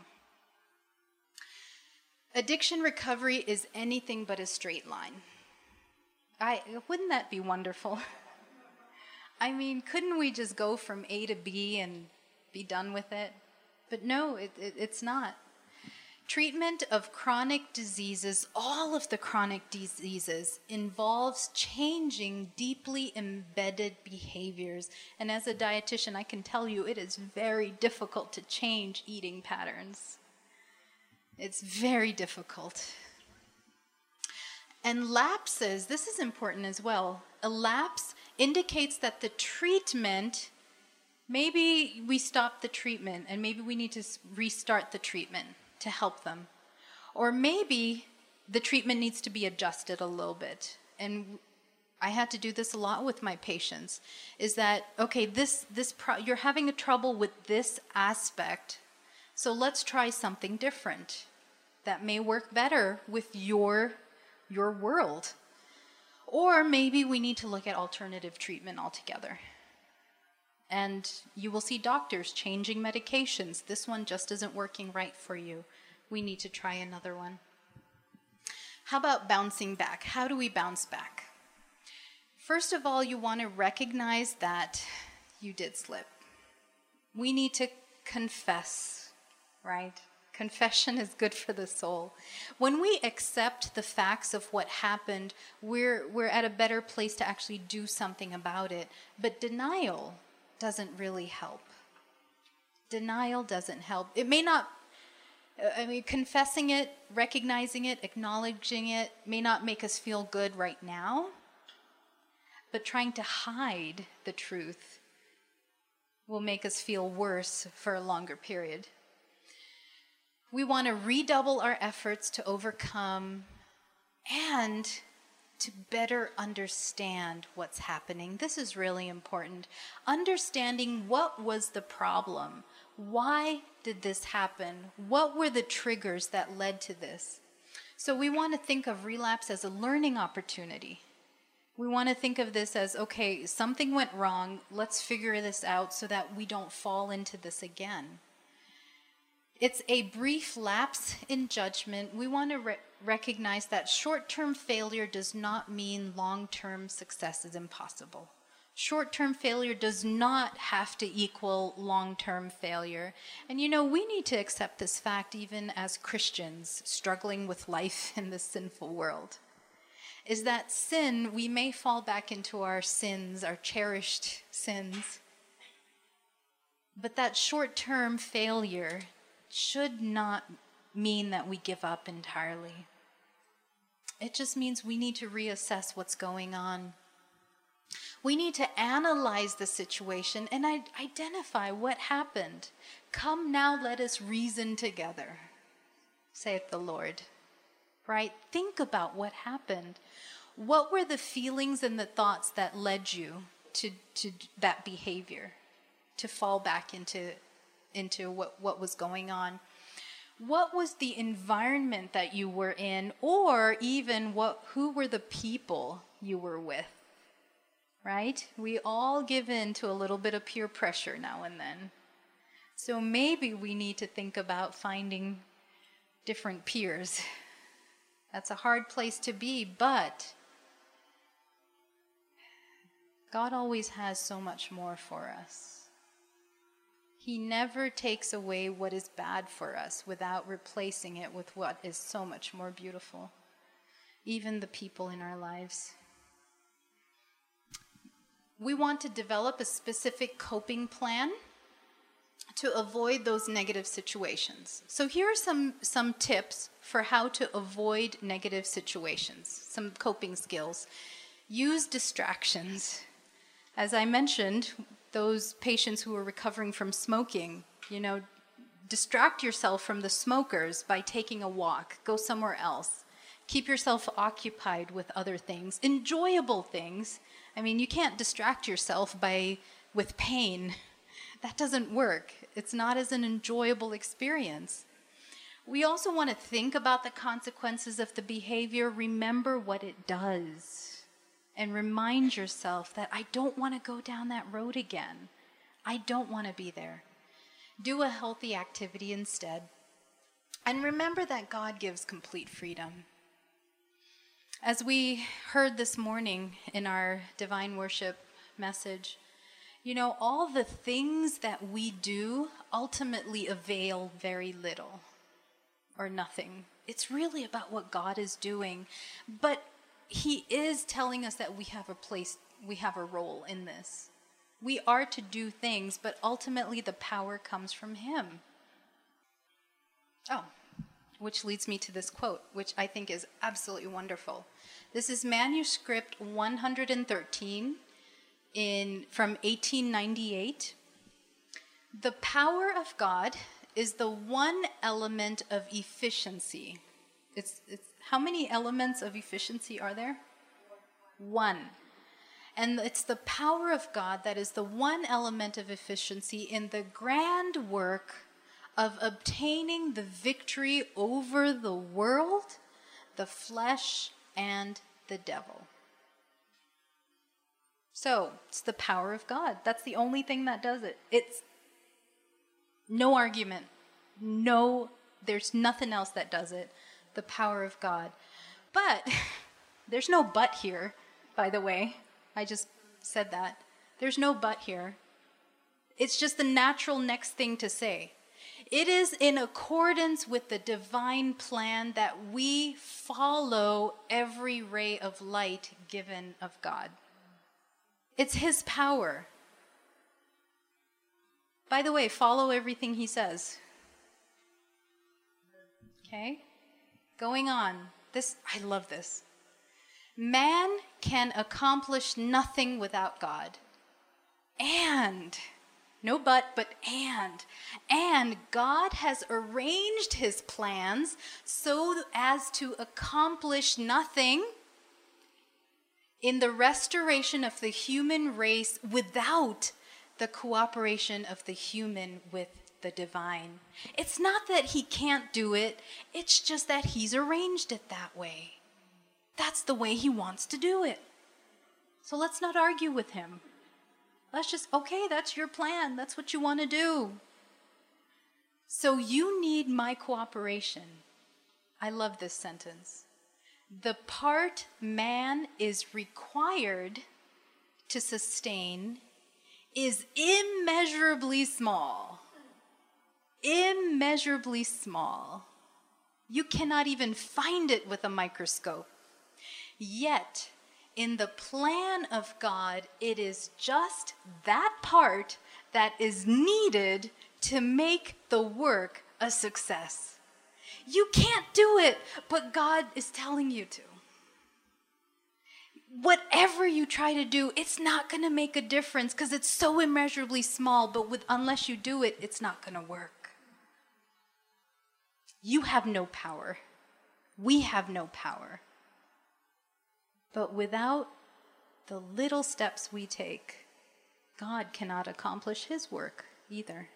Addiction recovery is anything but a straight line. I wouldn't that be wonderful? I mean, couldn't we just go from A to B and be done with it? But no, it, it, it's not. Treatment of chronic diseases, all of the chronic diseases, involves changing deeply embedded behaviors. And as a dietitian, I can tell you it is very difficult to change eating patterns. It's very difficult. And lapses, this is important as well. A lapse indicates that the treatment, maybe we stop the treatment and maybe we need to restart the treatment to help them. Or maybe the treatment needs to be adjusted a little bit. And I had to do this a lot with my patients, is that, okay, this, this pro- you're having a trouble with this aspect, so let's try something different that may work better with your, your world. Or maybe we need to look at alternative treatment altogether. And you will see doctors changing medications. This one just isn't working right for you. We need to try another one. How about bouncing back? How do we bounce back? First of all, you want to recognize that you did slip. We need to confess, right? Confession is good for the soul. When we accept the facts of what happened, we're, we're at a better place to actually do something about it. But denial doesn't really help. Denial doesn't help. It may not, I mean, confessing it, recognizing it, acknowledging it may not make us feel good right now, but trying to hide the truth will make us feel worse for a longer period. We want to redouble our efforts to overcome and to better understand what's happening. This is really important. Understanding what was the problem. Why did this happen? What were the triggers that led to this? So we want to think of relapse as a learning opportunity. We want to think of this as, okay, something went wrong. Let's figure this out so that we don't fall into this again. It's a brief lapse in judgment. We want to re- recognize that short-term failure does not mean long-term success is impossible. Short-term failure does not have to equal long-term failure. And you know, we need to accept this fact even as Christians struggling with life in this sinful world. Is that sin, we may fall back into our sins, our cherished sins. But that short-term failure should not mean that we give up entirely. It just means we need to reassess what's going on. We need to analyze the situation and identify what happened. Come now, let us reason together, saith the Lord. Right? Think about what happened. What were the feelings and the thoughts that led you to, to that behavior, to fall back into into what, what was going on? What was the environment that you were in, or even what who were the people you were with? Right? We all give in to a little bit of peer pressure now and then. So maybe we need to think about finding different peers. That's a hard place to be, but God always has so much more for us. He never takes away what is bad for us without replacing it with what is so much more beautiful, even the people in our lives. We want to develop a specific coping plan to avoid those negative situations. So here are some, some tips for how to avoid negative situations, some coping skills. Use distractions. As I mentioned, those patients who are recovering from smoking, you know, distract yourself from the smokers by taking a walk. Go somewhere else. Keep yourself occupied with other things, enjoyable things. I mean, you can't distract yourself by with pain. That doesn't work. It's not as an enjoyable experience. We also want to think about the consequences of the behavior. Remember what it does. And remind yourself that I don't want to go down that road again. I don't want to be there. Do a healthy activity instead. And remember that God gives complete freedom. As we heard this morning in our divine worship message, You know, all the things that we do ultimately avail very little or nothing. It's really about what God is doing. But he is telling us that we have a place, we have a role in this. We are to do things, but ultimately the power comes from him. Oh, which leads me to this quote, which I think is absolutely wonderful. This is manuscript one hundred thirteen in from eighteen ninety-eight. The power of God is the one element of efficiency. It's, it's how many elements of efficiency are there? One. And it's the power of God that is the one element of efficiency in the grand work of obtaining the victory over the world, the flesh, and the devil. So, it's the power of God. That's the only thing that does it. It's no argument. No, there's nothing else that does it. The power of God. But, there's no but here, by the way. I just said that. There's no but here. It's just the natural next thing to say. It is in accordance with the divine plan that we follow every ray of light given of God. It's his power. By the way, follow everything he says. Okay? Going on. This, I love this. Man can accomplish nothing without God. And, no but, but and, and God has arranged his plans so as to accomplish nothing in the restoration of the human race without the cooperation of the human with the divine. It's not that he can't do it, it's just that he's arranged it that way. That's the way he wants to do it. So let's not argue with him. Let's just, okay, that's your plan. That's what you want to do. So you need my cooperation. I love this sentence. The part man is required to sustain is immeasurably small. Immeasurably small. You cannot even find it with a microscope. Yet, in the plan of God, it is just that part that is needed to make the work a success. You can't do it, but God is telling you to. Whatever you try to do, it's not going to make a difference because it's so immeasurably small, but with, unless you do it, it's not going to work. You have no power. We have no power. But without the little steps we take, God cannot accomplish his work either.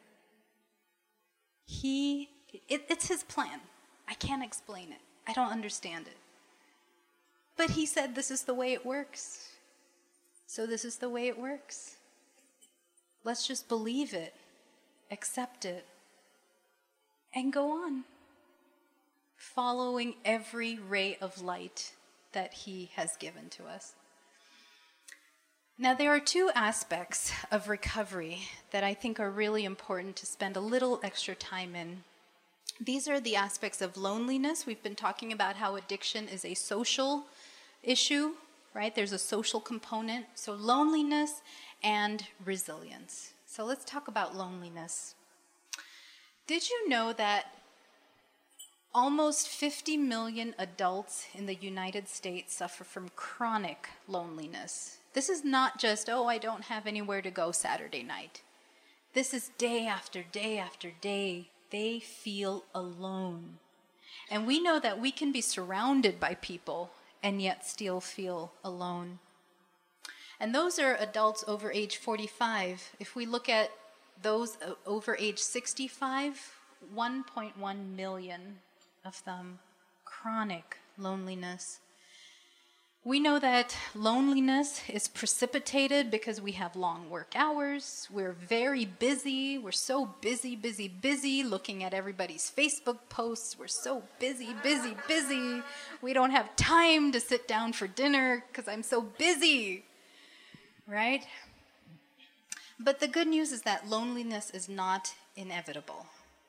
He, it, it's his plan. I can't explain it. I don't understand it. But he said this is the way it works. So this is the way it works. Let's just believe it, accept it, and go on, following every ray of light that he has given to us. Now, there are two aspects of recovery that I think are really important to spend a little extra time in. These are the aspects of loneliness. We've been talking about how addiction is a social issue, right? There's a social component. So loneliness and resilience. So let's talk about loneliness. Did you know that almost fifty million adults in the United States suffer from chronic loneliness? This is not just, oh, I don't have anywhere to go Saturday night. This is day after day after day. They feel alone. And we know that we can be surrounded by people and yet still feel alone. And those are adults over age forty-five. If we look at those over age sixty-five, one point one million of them, chronic loneliness. We know that loneliness is precipitated because we have long work hours. We're very busy. We're so busy, busy, busy looking at everybody's Facebook posts. We're so busy, busy, busy. We don't have time to sit down for dinner because I'm so busy, right? But the good news is that loneliness is not inevitable.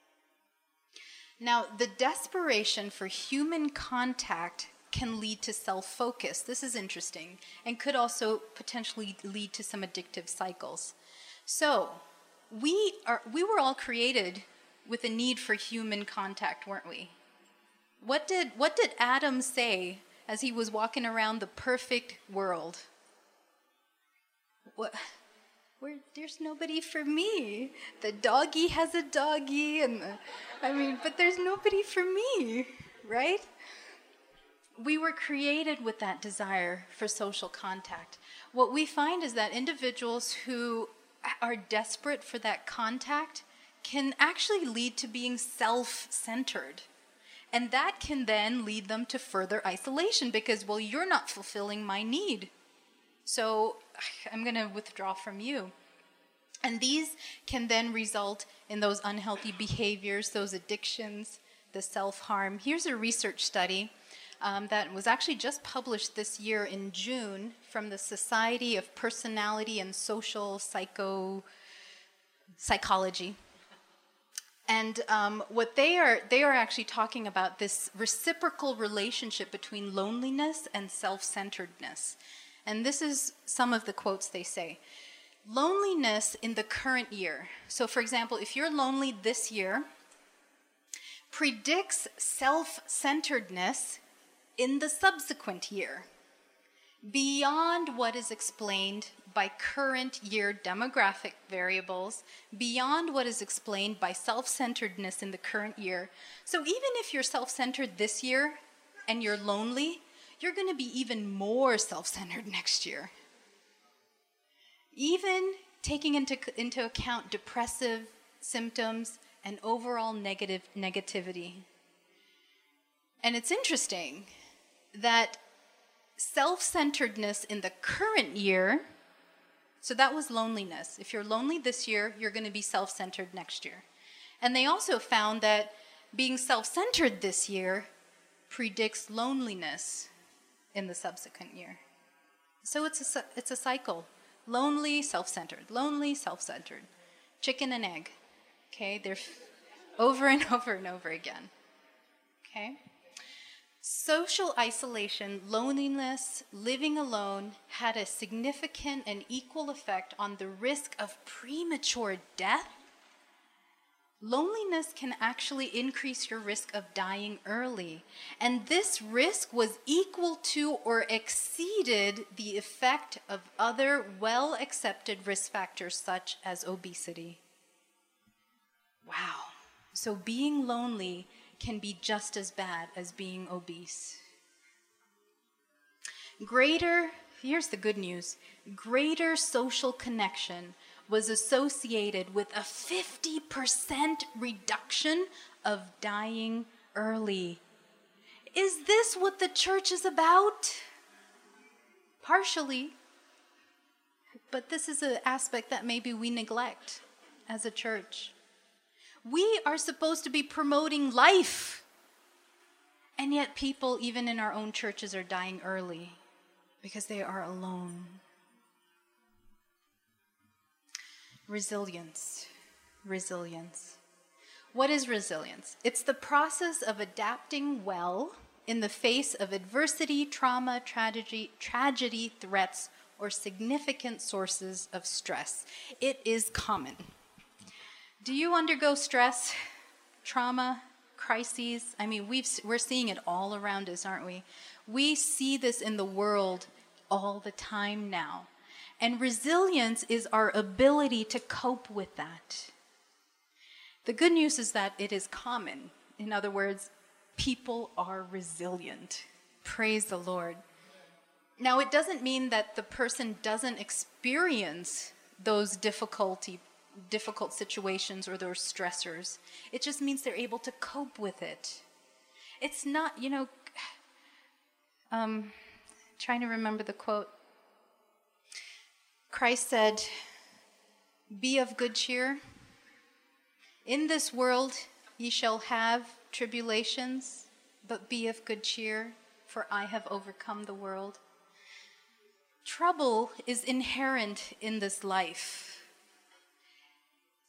Now, the desperation for human contact can lead to self-focus. This is interesting, and could also potentially lead to some addictive cycles. So, we are we were all created with a need for human contact, weren't we? What did what did Adam say as he was walking around the perfect world? What? Where, there's nobody for me. The doggy has a doggy, and the, I mean, but there's nobody for me, right? We were created with that desire for social contact. What we find is that individuals who are desperate for that contact can actually lead to being self-centered. And that can then lead them to further isolation because, well, you're not fulfilling my need. So I'm going to withdraw from you. And these can then result in those unhealthy behaviors, those addictions, the self-harm. Here's a research study um, that was actually just published this year in June from the Society of Personality and Social Psycho Psychology. And um, what they are, they are actually talking about this reciprocal relationship between loneliness and self-centeredness. And this is some of the quotes they say. Loneliness in the current year. So for example, if you're lonely this year, predicts self-centeredness in the subsequent year, beyond what is explained by current year demographic variables, beyond what is explained by self-centeredness in the current year. So even if you're self-centered this year and you're lonely, you're going to be even more self-centered next year. Even taking into, into account depressive symptoms and overall negative negativity. And it's interesting that self-centeredness in the current year, so that was loneliness. If you're lonely this year, you're going to be self-centered next year. And they also found that being self-centered this year predicts loneliness in the subsequent year. So it's a, it's a cycle. Lonely, self-centered. Lonely, self-centered. Chicken and egg. Okay, they're over and over and over again. Okay? Social isolation, loneliness, living alone had a significant and equal effect on the risk of premature death. Loneliness can actually increase your risk of dying early. And this risk was equal to or exceeded the effect of other well-accepted risk factors such as obesity. Wow. So being lonely can be just as bad as being obese. Greater, here's the good news, greater social connection was associated with a fifty percent reduction of dying early. Is this what the church is about? Partially, but this is an aspect that maybe we neglect as a church. We are supposed to be promoting life, and yet people, even in our own churches, are dying early because they are alone. Resilience. Resilience. What is resilience? It's the process of adapting well in the face of adversity, trauma, tragedy, tragedy, threats, or significant sources of stress. It is common. Do you undergo stress, trauma, crises? I mean, we've, we're seeing it all around us, aren't we? We see this in the world all the time now. And resilience is our ability to cope with that. The good news is that it is common. In other words, people are resilient. Praise the Lord. Now, it doesn't mean that the person doesn't experience those difficulty, difficult situations or those stressors. It just means they're able to cope with it. It's not, you know, um, trying to remember the quote. Christ said, "Be of good cheer. In this world ye shall have tribulations, but be of good cheer, for I have overcome the world." Trouble is inherent in this life.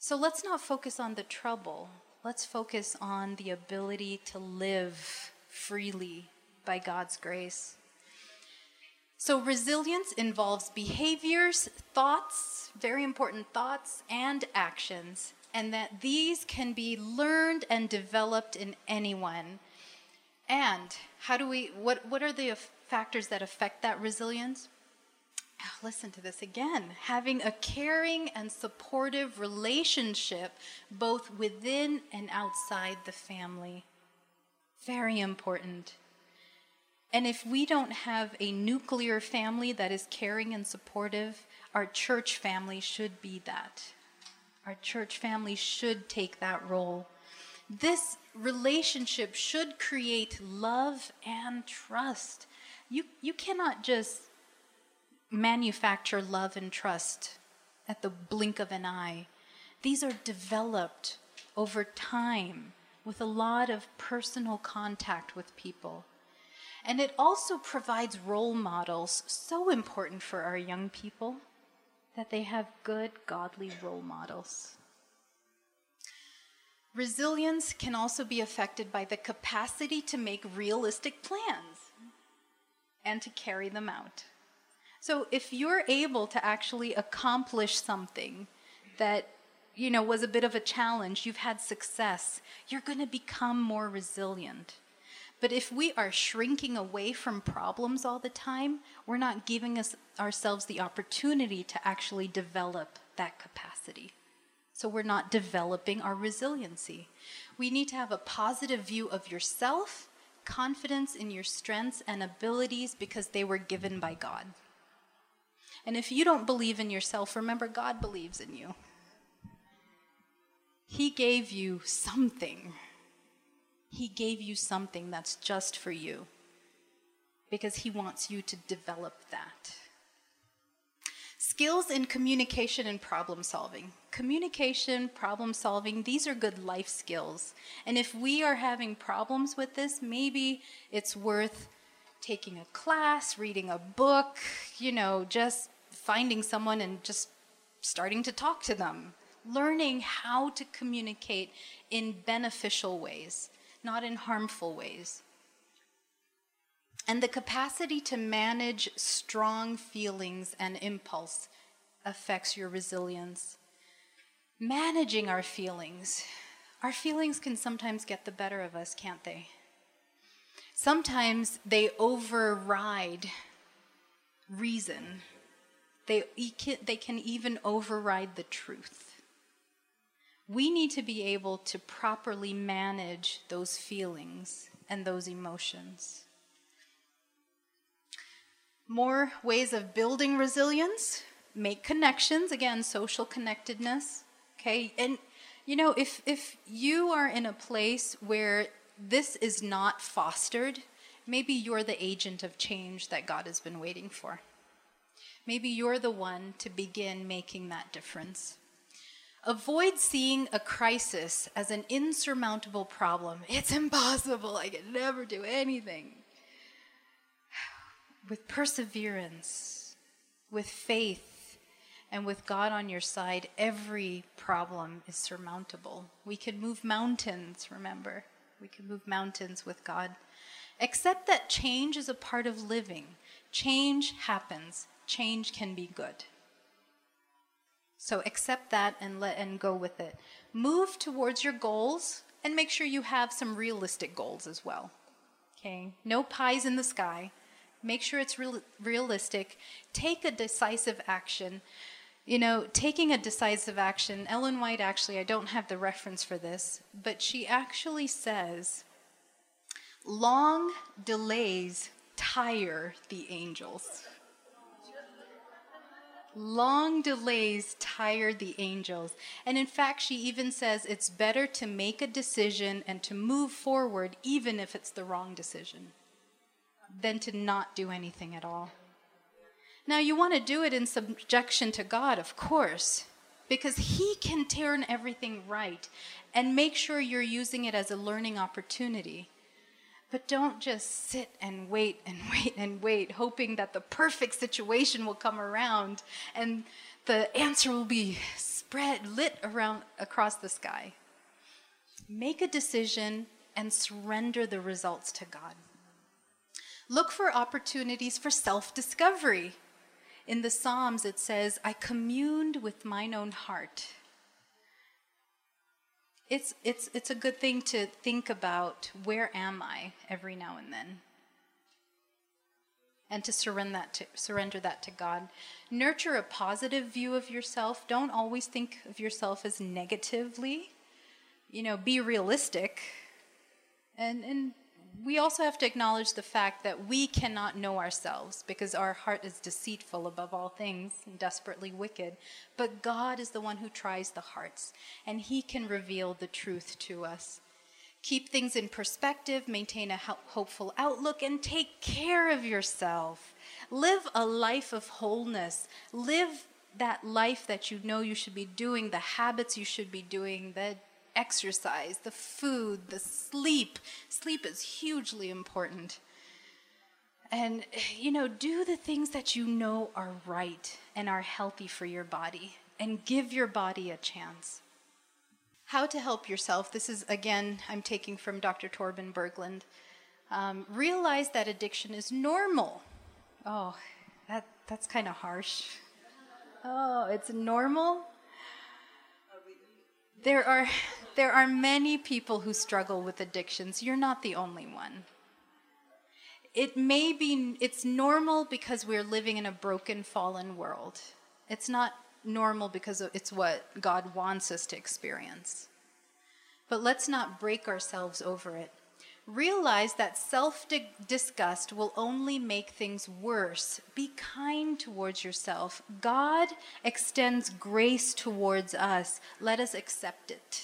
So let's not focus on the trouble. Let's focus on the ability to live freely by God's grace. So resilience involves behaviors, thoughts, very important thoughts, and actions, and that these can be learned and developed in anyone. And how do we, what, what are the factors that affect that resilience? Oh, listen to this again. Having a caring and supportive relationship both within and outside the family. Very important. And if we don't have a nuclear family that is caring and supportive, our church family should be that. Our church family should take that role. This relationship should create love and trust. You, you cannot just manufacture love and trust at the blink of an eye. These are developed over time with a lot of personal contact with people. And it also provides role models, so important for our young people, that they have good, godly role models. Resilience can also be affected by the capacity to make realistic plans and to carry them out. So if you're able to actually accomplish something that, you know, was a bit of a challenge, you've had success, you're going to become more resilient. But if we are shrinking away from problems all the time, we're not giving us ourselves the opportunity to actually develop that capacity. So we're not developing our resiliency. We need to have a positive view of yourself, confidence in your strengths and abilities because they were given by God. And if you don't believe in yourself, remember God believes in you. He gave you something. He gave you something that's just for you because he wants you to develop that. Skills in communication and problem solving. Communication, problem solving, these are good life skills. And if we are having problems with this, maybe it's worth taking a class, reading a book, you know, just finding someone and just starting to talk to them. Learning how to communicate in beneficial ways, not in harmful ways. And the capacity to manage strong feelings and impulse affects your resilience. Managing our feelings. Our feelings can sometimes get the better of us, can't they? Sometimes they override reason. They, they can even override the truth. We need to be able to properly manage those feelings and those emotions. More ways of building resilience. Make connections. Again, social connectedness. Okay, and you know, if if you are in a place where this is not fostered, maybe you're the agent of change that God has been waiting for. Maybe you're the one to begin making that difference. Avoid seeing a crisis as an insurmountable problem. It's impossible. I can never do anything. With perseverance, with faith, and with God on your side, every problem is surmountable. We can move mountains, remember. We can move mountains with God. Accept that change is a part of living. Change happens. Change can be good. So accept that and let and go with it. Move towards your goals and make sure you have some realistic goals as well. Okay? No pies in the sky. Make sure it's real, realistic. Take a decisive action. You know, taking a decisive action, Ellen White actually, I don't have the reference for this, but she actually says, long delays tire the angels. Long delays tire the angels. And in fact, she even says it's better to make a decision and to move forward even if it's the wrong decision than to not do anything at all. Now, you want to do it in subjection to God, of course, because he can turn everything right and make sure you're using it as a learning opportunity. But don't just sit and wait and wait and wait, hoping that the perfect situation will come around and the answer will be spread, lit around across the sky. Make a decision and surrender the results to God. Look for opportunities for self-discovery. In the Psalms, it says, I communed with mine own heart. It's, it's, it's a good thing to think about, where am I, every now and then? And to surrender that to, surrender that to God. Nurture a positive view of yourself. Don't always think of yourself as negatively. You know, be realistic. And, and we also have to acknowledge the fact that we cannot know ourselves, because our heart is deceitful above all things and desperately wicked. But God is the one who tries the hearts, and he can reveal the truth to us. Keep things in perspective, maintain a hopeful outlook, and take care of yourself. Live a life of wholeness. Live that life that you know you should be doing, the habits you should be doing, the exercise, the food, the sleep. Sleep is hugely important. And, you know, do the things that you know are right and are healthy for your body, and give your body a chance. How to help yourself. This is, again, I'm taking from Doctor Torben Berglund. Um, realize that addiction is normal. Oh, that that's kind of harsh. Oh, it's normal? There are, there are many people who struggle with addictions. You're not the only one. It may be, it's normal because we're living in a broken, fallen world. It's not normal because it's what God wants us to experience. But let's not break ourselves over it. Realize that self-disgust will only make things worse. Be kind towards yourself. God extends grace towards us. Let us accept it.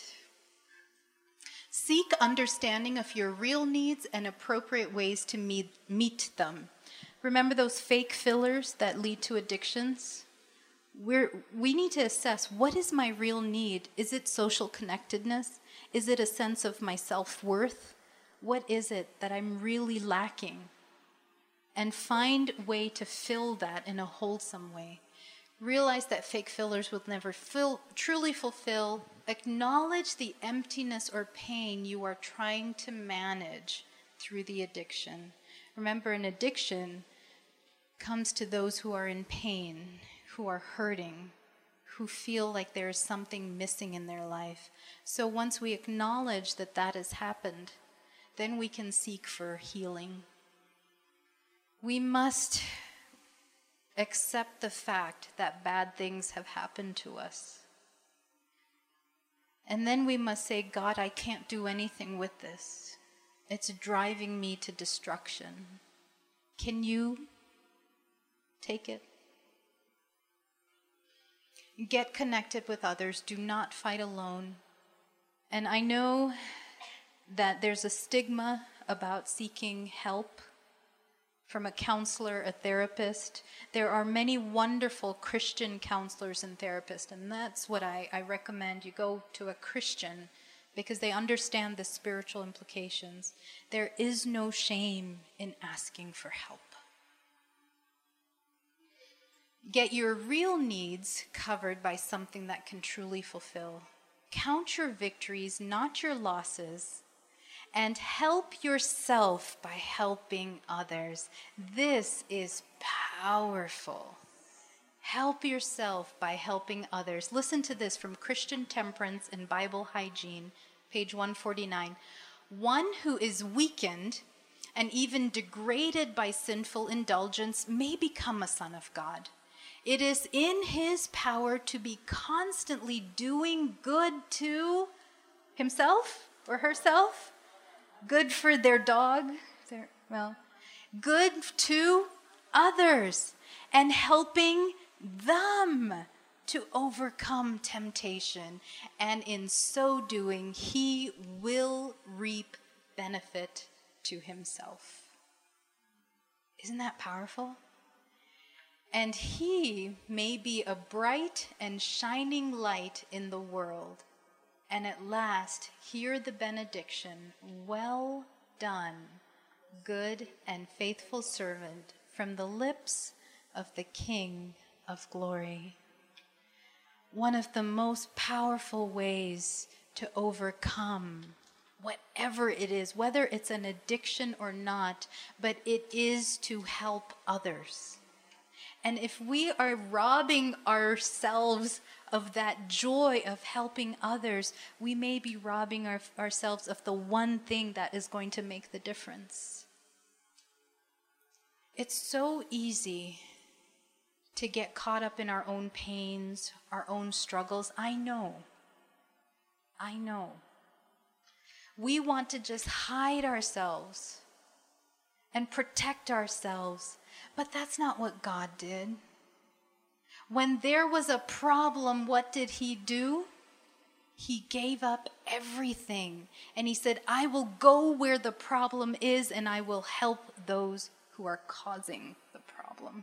Seek understanding of your real needs and appropriate ways to meet, meet them. Remember those fake fillers that lead to addictions? We're, we need to assess, what is my real need? Is it social connectedness? Is it a sense of my self-worth? What is it that I'm really lacking? And find a way to fill that in a wholesome way. Realize that fake fillers will never fill, truly fulfill. Acknowledge the emptiness or pain you are trying to manage through the addiction. Remember, an addiction comes to those who are in pain, who are hurting, who feel like there is something missing in their life. So once we acknowledge that that has happened, then we can seek for healing. We must accept the fact that bad things have happened to us. And then we must say, God, I can't do anything with this. It's driving me to destruction. Can you take it? Get connected with others. Do not fight alone. And I know that there's a stigma about seeking help from a counselor, a therapist. There are many wonderful Christian counselors and therapists, and that's what I, I recommend. You go to a Christian because they understand the spiritual implications. There is no shame in asking for help. Get your real needs covered by something that can truly fulfill. Count your victories, not your losses. And help yourself by helping others. This is powerful. Help yourself by helping others. Listen to this from Christian Temperance and Bible Hygiene, page one forty-nine. One who is weakened and even degraded by sinful indulgence may become a son of God. It is in his power to be constantly doing good to himself or herself. Good for their dog, their, well, good to others, and helping them to overcome temptation. And in so doing, he will reap benefit to himself. Isn't that powerful? And he may be a bright and shining light in the world. And at last, hear the benediction, well done, good and faithful servant, from the lips of the King of glory. One of the most powerful ways to overcome whatever it is, whether it's an addiction or not, but it is to help others. And if we are robbing ourselves of that joy of helping others, we may be robbing our, ourselves of the one thing that is going to make the difference. It's so easy to get caught up in our own pains, our own struggles. I know. I know. We want to just hide ourselves and protect ourselves, but that's not what God did. When there was a problem, what did he do? He gave up everything. And he said, I will go where the problem is and I will help those who are causing the problem.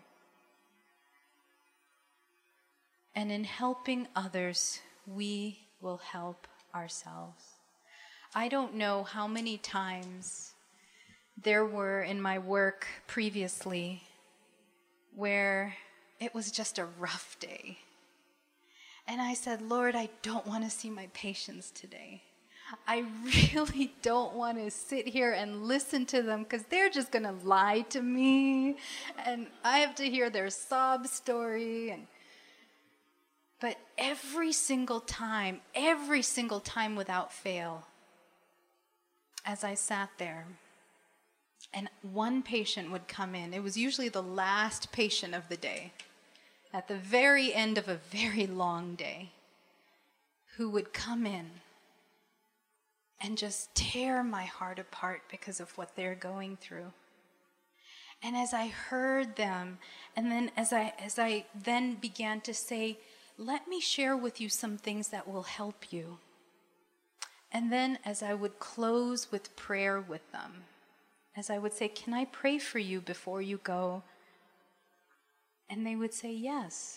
And in helping others, we will help ourselves. I don't know how many times there were in my work previously where it was just a rough day. And I said, Lord, I don't want to see my patients today. I really don't want to sit here and listen to them because they're just going to lie to me. And I have to hear their sob story. And But every single time, every single time without fail, as I sat there, and one patient would come in. It was usually the last patient of the day, at the very end of a very long day, who would come in and just tear my heart apart because of what they're going through. And as I heard them, and then as I as I then began to say, let me share with you some things that will help you. And then as I would close with prayer with them, as I would say, can I pray for you before you go? And they would say, yes.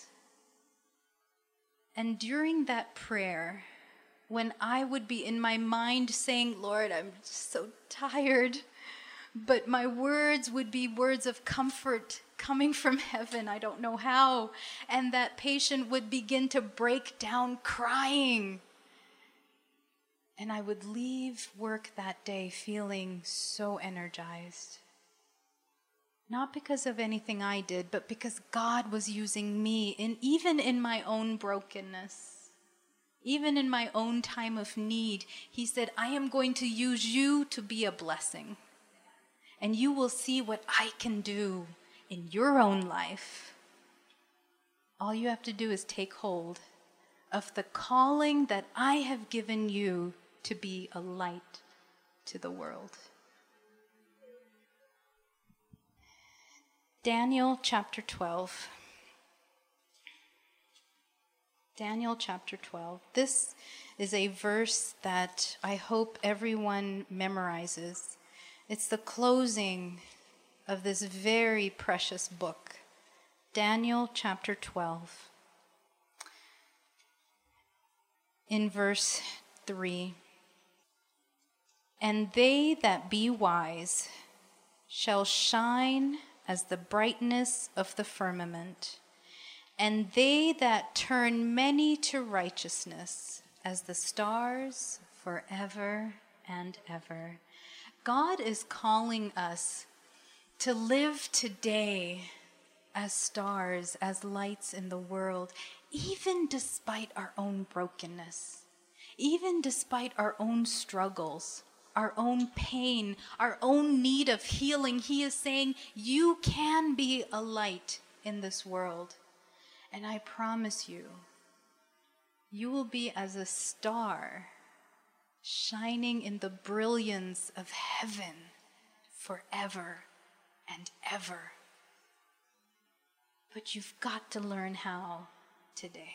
And during that prayer, when I would be in my mind saying, Lord, I'm just so tired, but my words would be words of comfort coming from heaven, I don't know how, and that patient would begin to break down crying. And I would leave work that day feeling so energized. Not because of anything I did, but because God was using me, in, even in my own brokenness, even in my own time of need. He said, I am going to use you to be a blessing. And you will see what I can do in your own life. All you have to do is take hold of the calling that I have given you to be a light to the world. Daniel chapter twelve. Daniel chapter twelve. This is a verse that I hope everyone memorizes. It's the closing of this very precious book. Daniel chapter twelve. In verse three. And they that be wise shall shine as the brightness of the firmament, and they that turn many to righteousness as the stars forever and ever. God is calling us to live today as stars, as lights in the world, even despite our own brokenness, even despite our own struggles, our own pain, our own need of healing. He is saying, you can be a light in this world. And I promise you, you will be as a star shining in the brilliance of heaven forever and ever. But you've got to learn how today.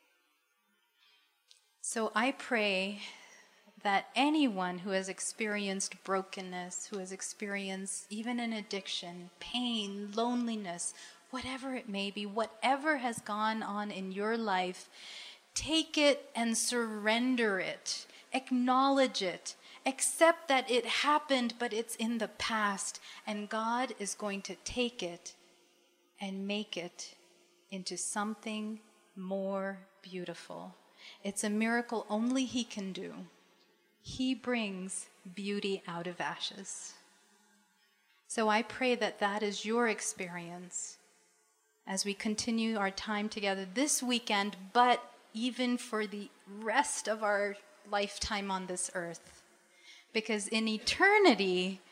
So I pray that anyone who has experienced brokenness, who has experienced even an addiction, pain, loneliness, whatever it may be, whatever has gone on in your life, take it and surrender it, acknowledge it, Accept that it happened, but it's in the past, and God is going to take it and make it into something more beautiful. It's a miracle only He can do. He brings beauty out of ashes. So I pray that that is your experience as we continue our time together this weekend, but even for the rest of our lifetime on this earth. Because in eternity,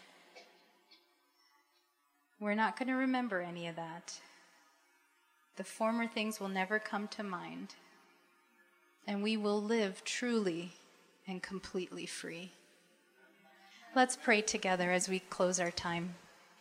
we're not going to remember any of that. The former things will never come to mind. And we will live truly and completely free. Let's pray together as we close our time.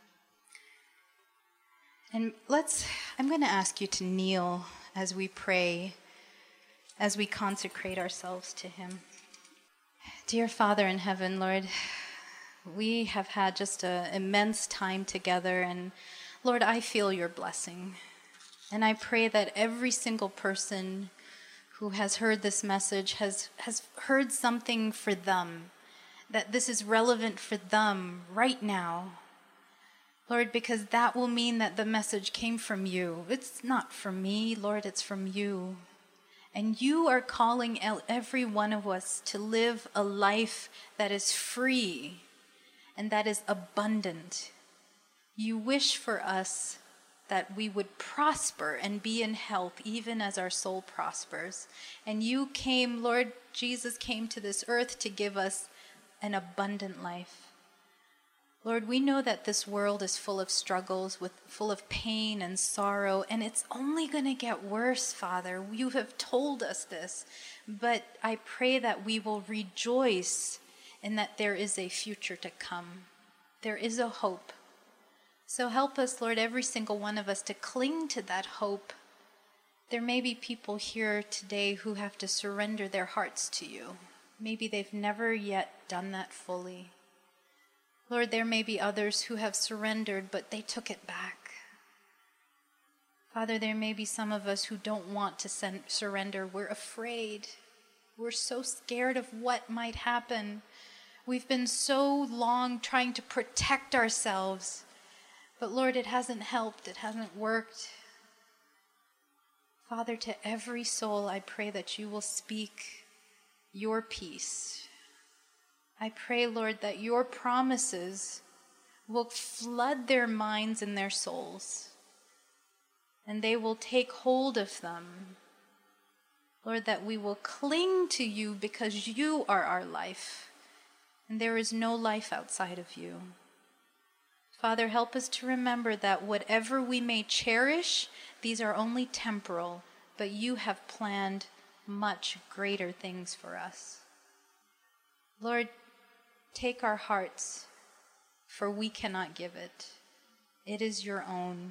And let's, I'm going to ask you to kneel as we pray, as we consecrate ourselves to Him. Dear Father in heaven, Lord, we have had just an immense time together, and Lord, I feel your blessing. And I pray that every single person who has heard this message has, has heard something for them, that this is relevant for them right now. Lord, because that will mean that the message came from you. It's not from me, Lord, it's from you. And you are calling every one of us to live a life that is free and that is abundant. You wish for us that we would prosper and be in health, even as our soul prospers. And you came, Lord Jesus came to this earth to give us an abundant life. Lord, we know that this world is full of struggles, with full of pain and sorrow, and it's only going to get worse, Father. You have told us this, but I pray that we will rejoice in that there is a future to come. There is a hope. So help us, Lord, every single one of us to cling to that hope. There may be people here today who have to surrender their hearts to you. Maybe they've never yet done that fully. Lord, there may be others who have surrendered, but they took it back. Father, there may be some of us who don't want to sen- surrender. We're afraid. We're so scared of what might happen. We've been so long trying to protect ourselves. But Lord, it hasn't helped. It hasn't worked. Father, to every soul, I pray that you will speak your peace. I pray, Lord, that your promises will flood their minds and their souls, and they will take hold of them. Lord, that we will cling to you because you are our life, and there is no life outside of you. Father, help us to remember that whatever we may cherish, these are only temporal, but you have planned much greater things for us. Lord, take our hearts, for we cannot give it. It is your own.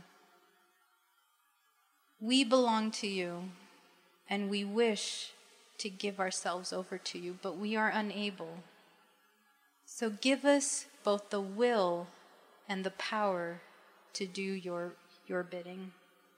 We belong to you, and we wish to give ourselves over to you, but we are unable. So give us both the will and the power to do your, your bidding.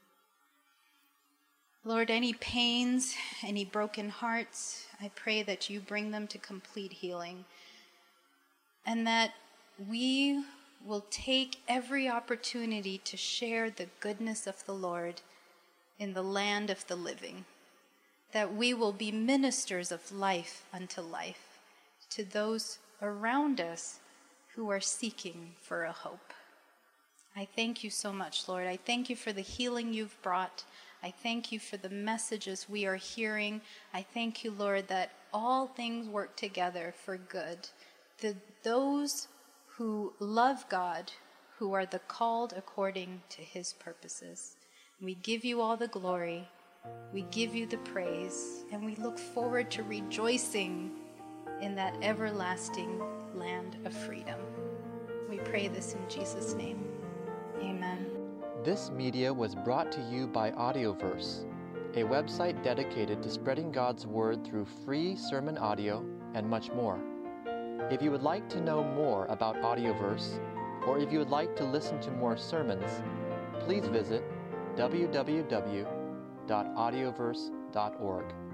Lord, any pains, any broken hearts, I pray that you bring them to complete healing, and that we will take every opportunity to share the goodness of the Lord in the land of the living, that we will be ministers of life unto life to those around us who are seeking for a hope. I thank you so much, Lord. I thank you for the healing you've brought. I thank you for the messages we are hearing. I thank you, Lord, that all things work together for good. The, those who love God, who are the called according to his purposes. We give you all the glory, we give you the praise, and we look forward to rejoicing in that everlasting land of freedom. We pray this in Jesus' name. Amen.
This media was brought to you by Audioverse, a website dedicated to spreading God's word through free sermon audio and much more. If you would like to know more about Audioverse, or if you would like to listen to more sermons, please visit w w w dot audioverse dot org.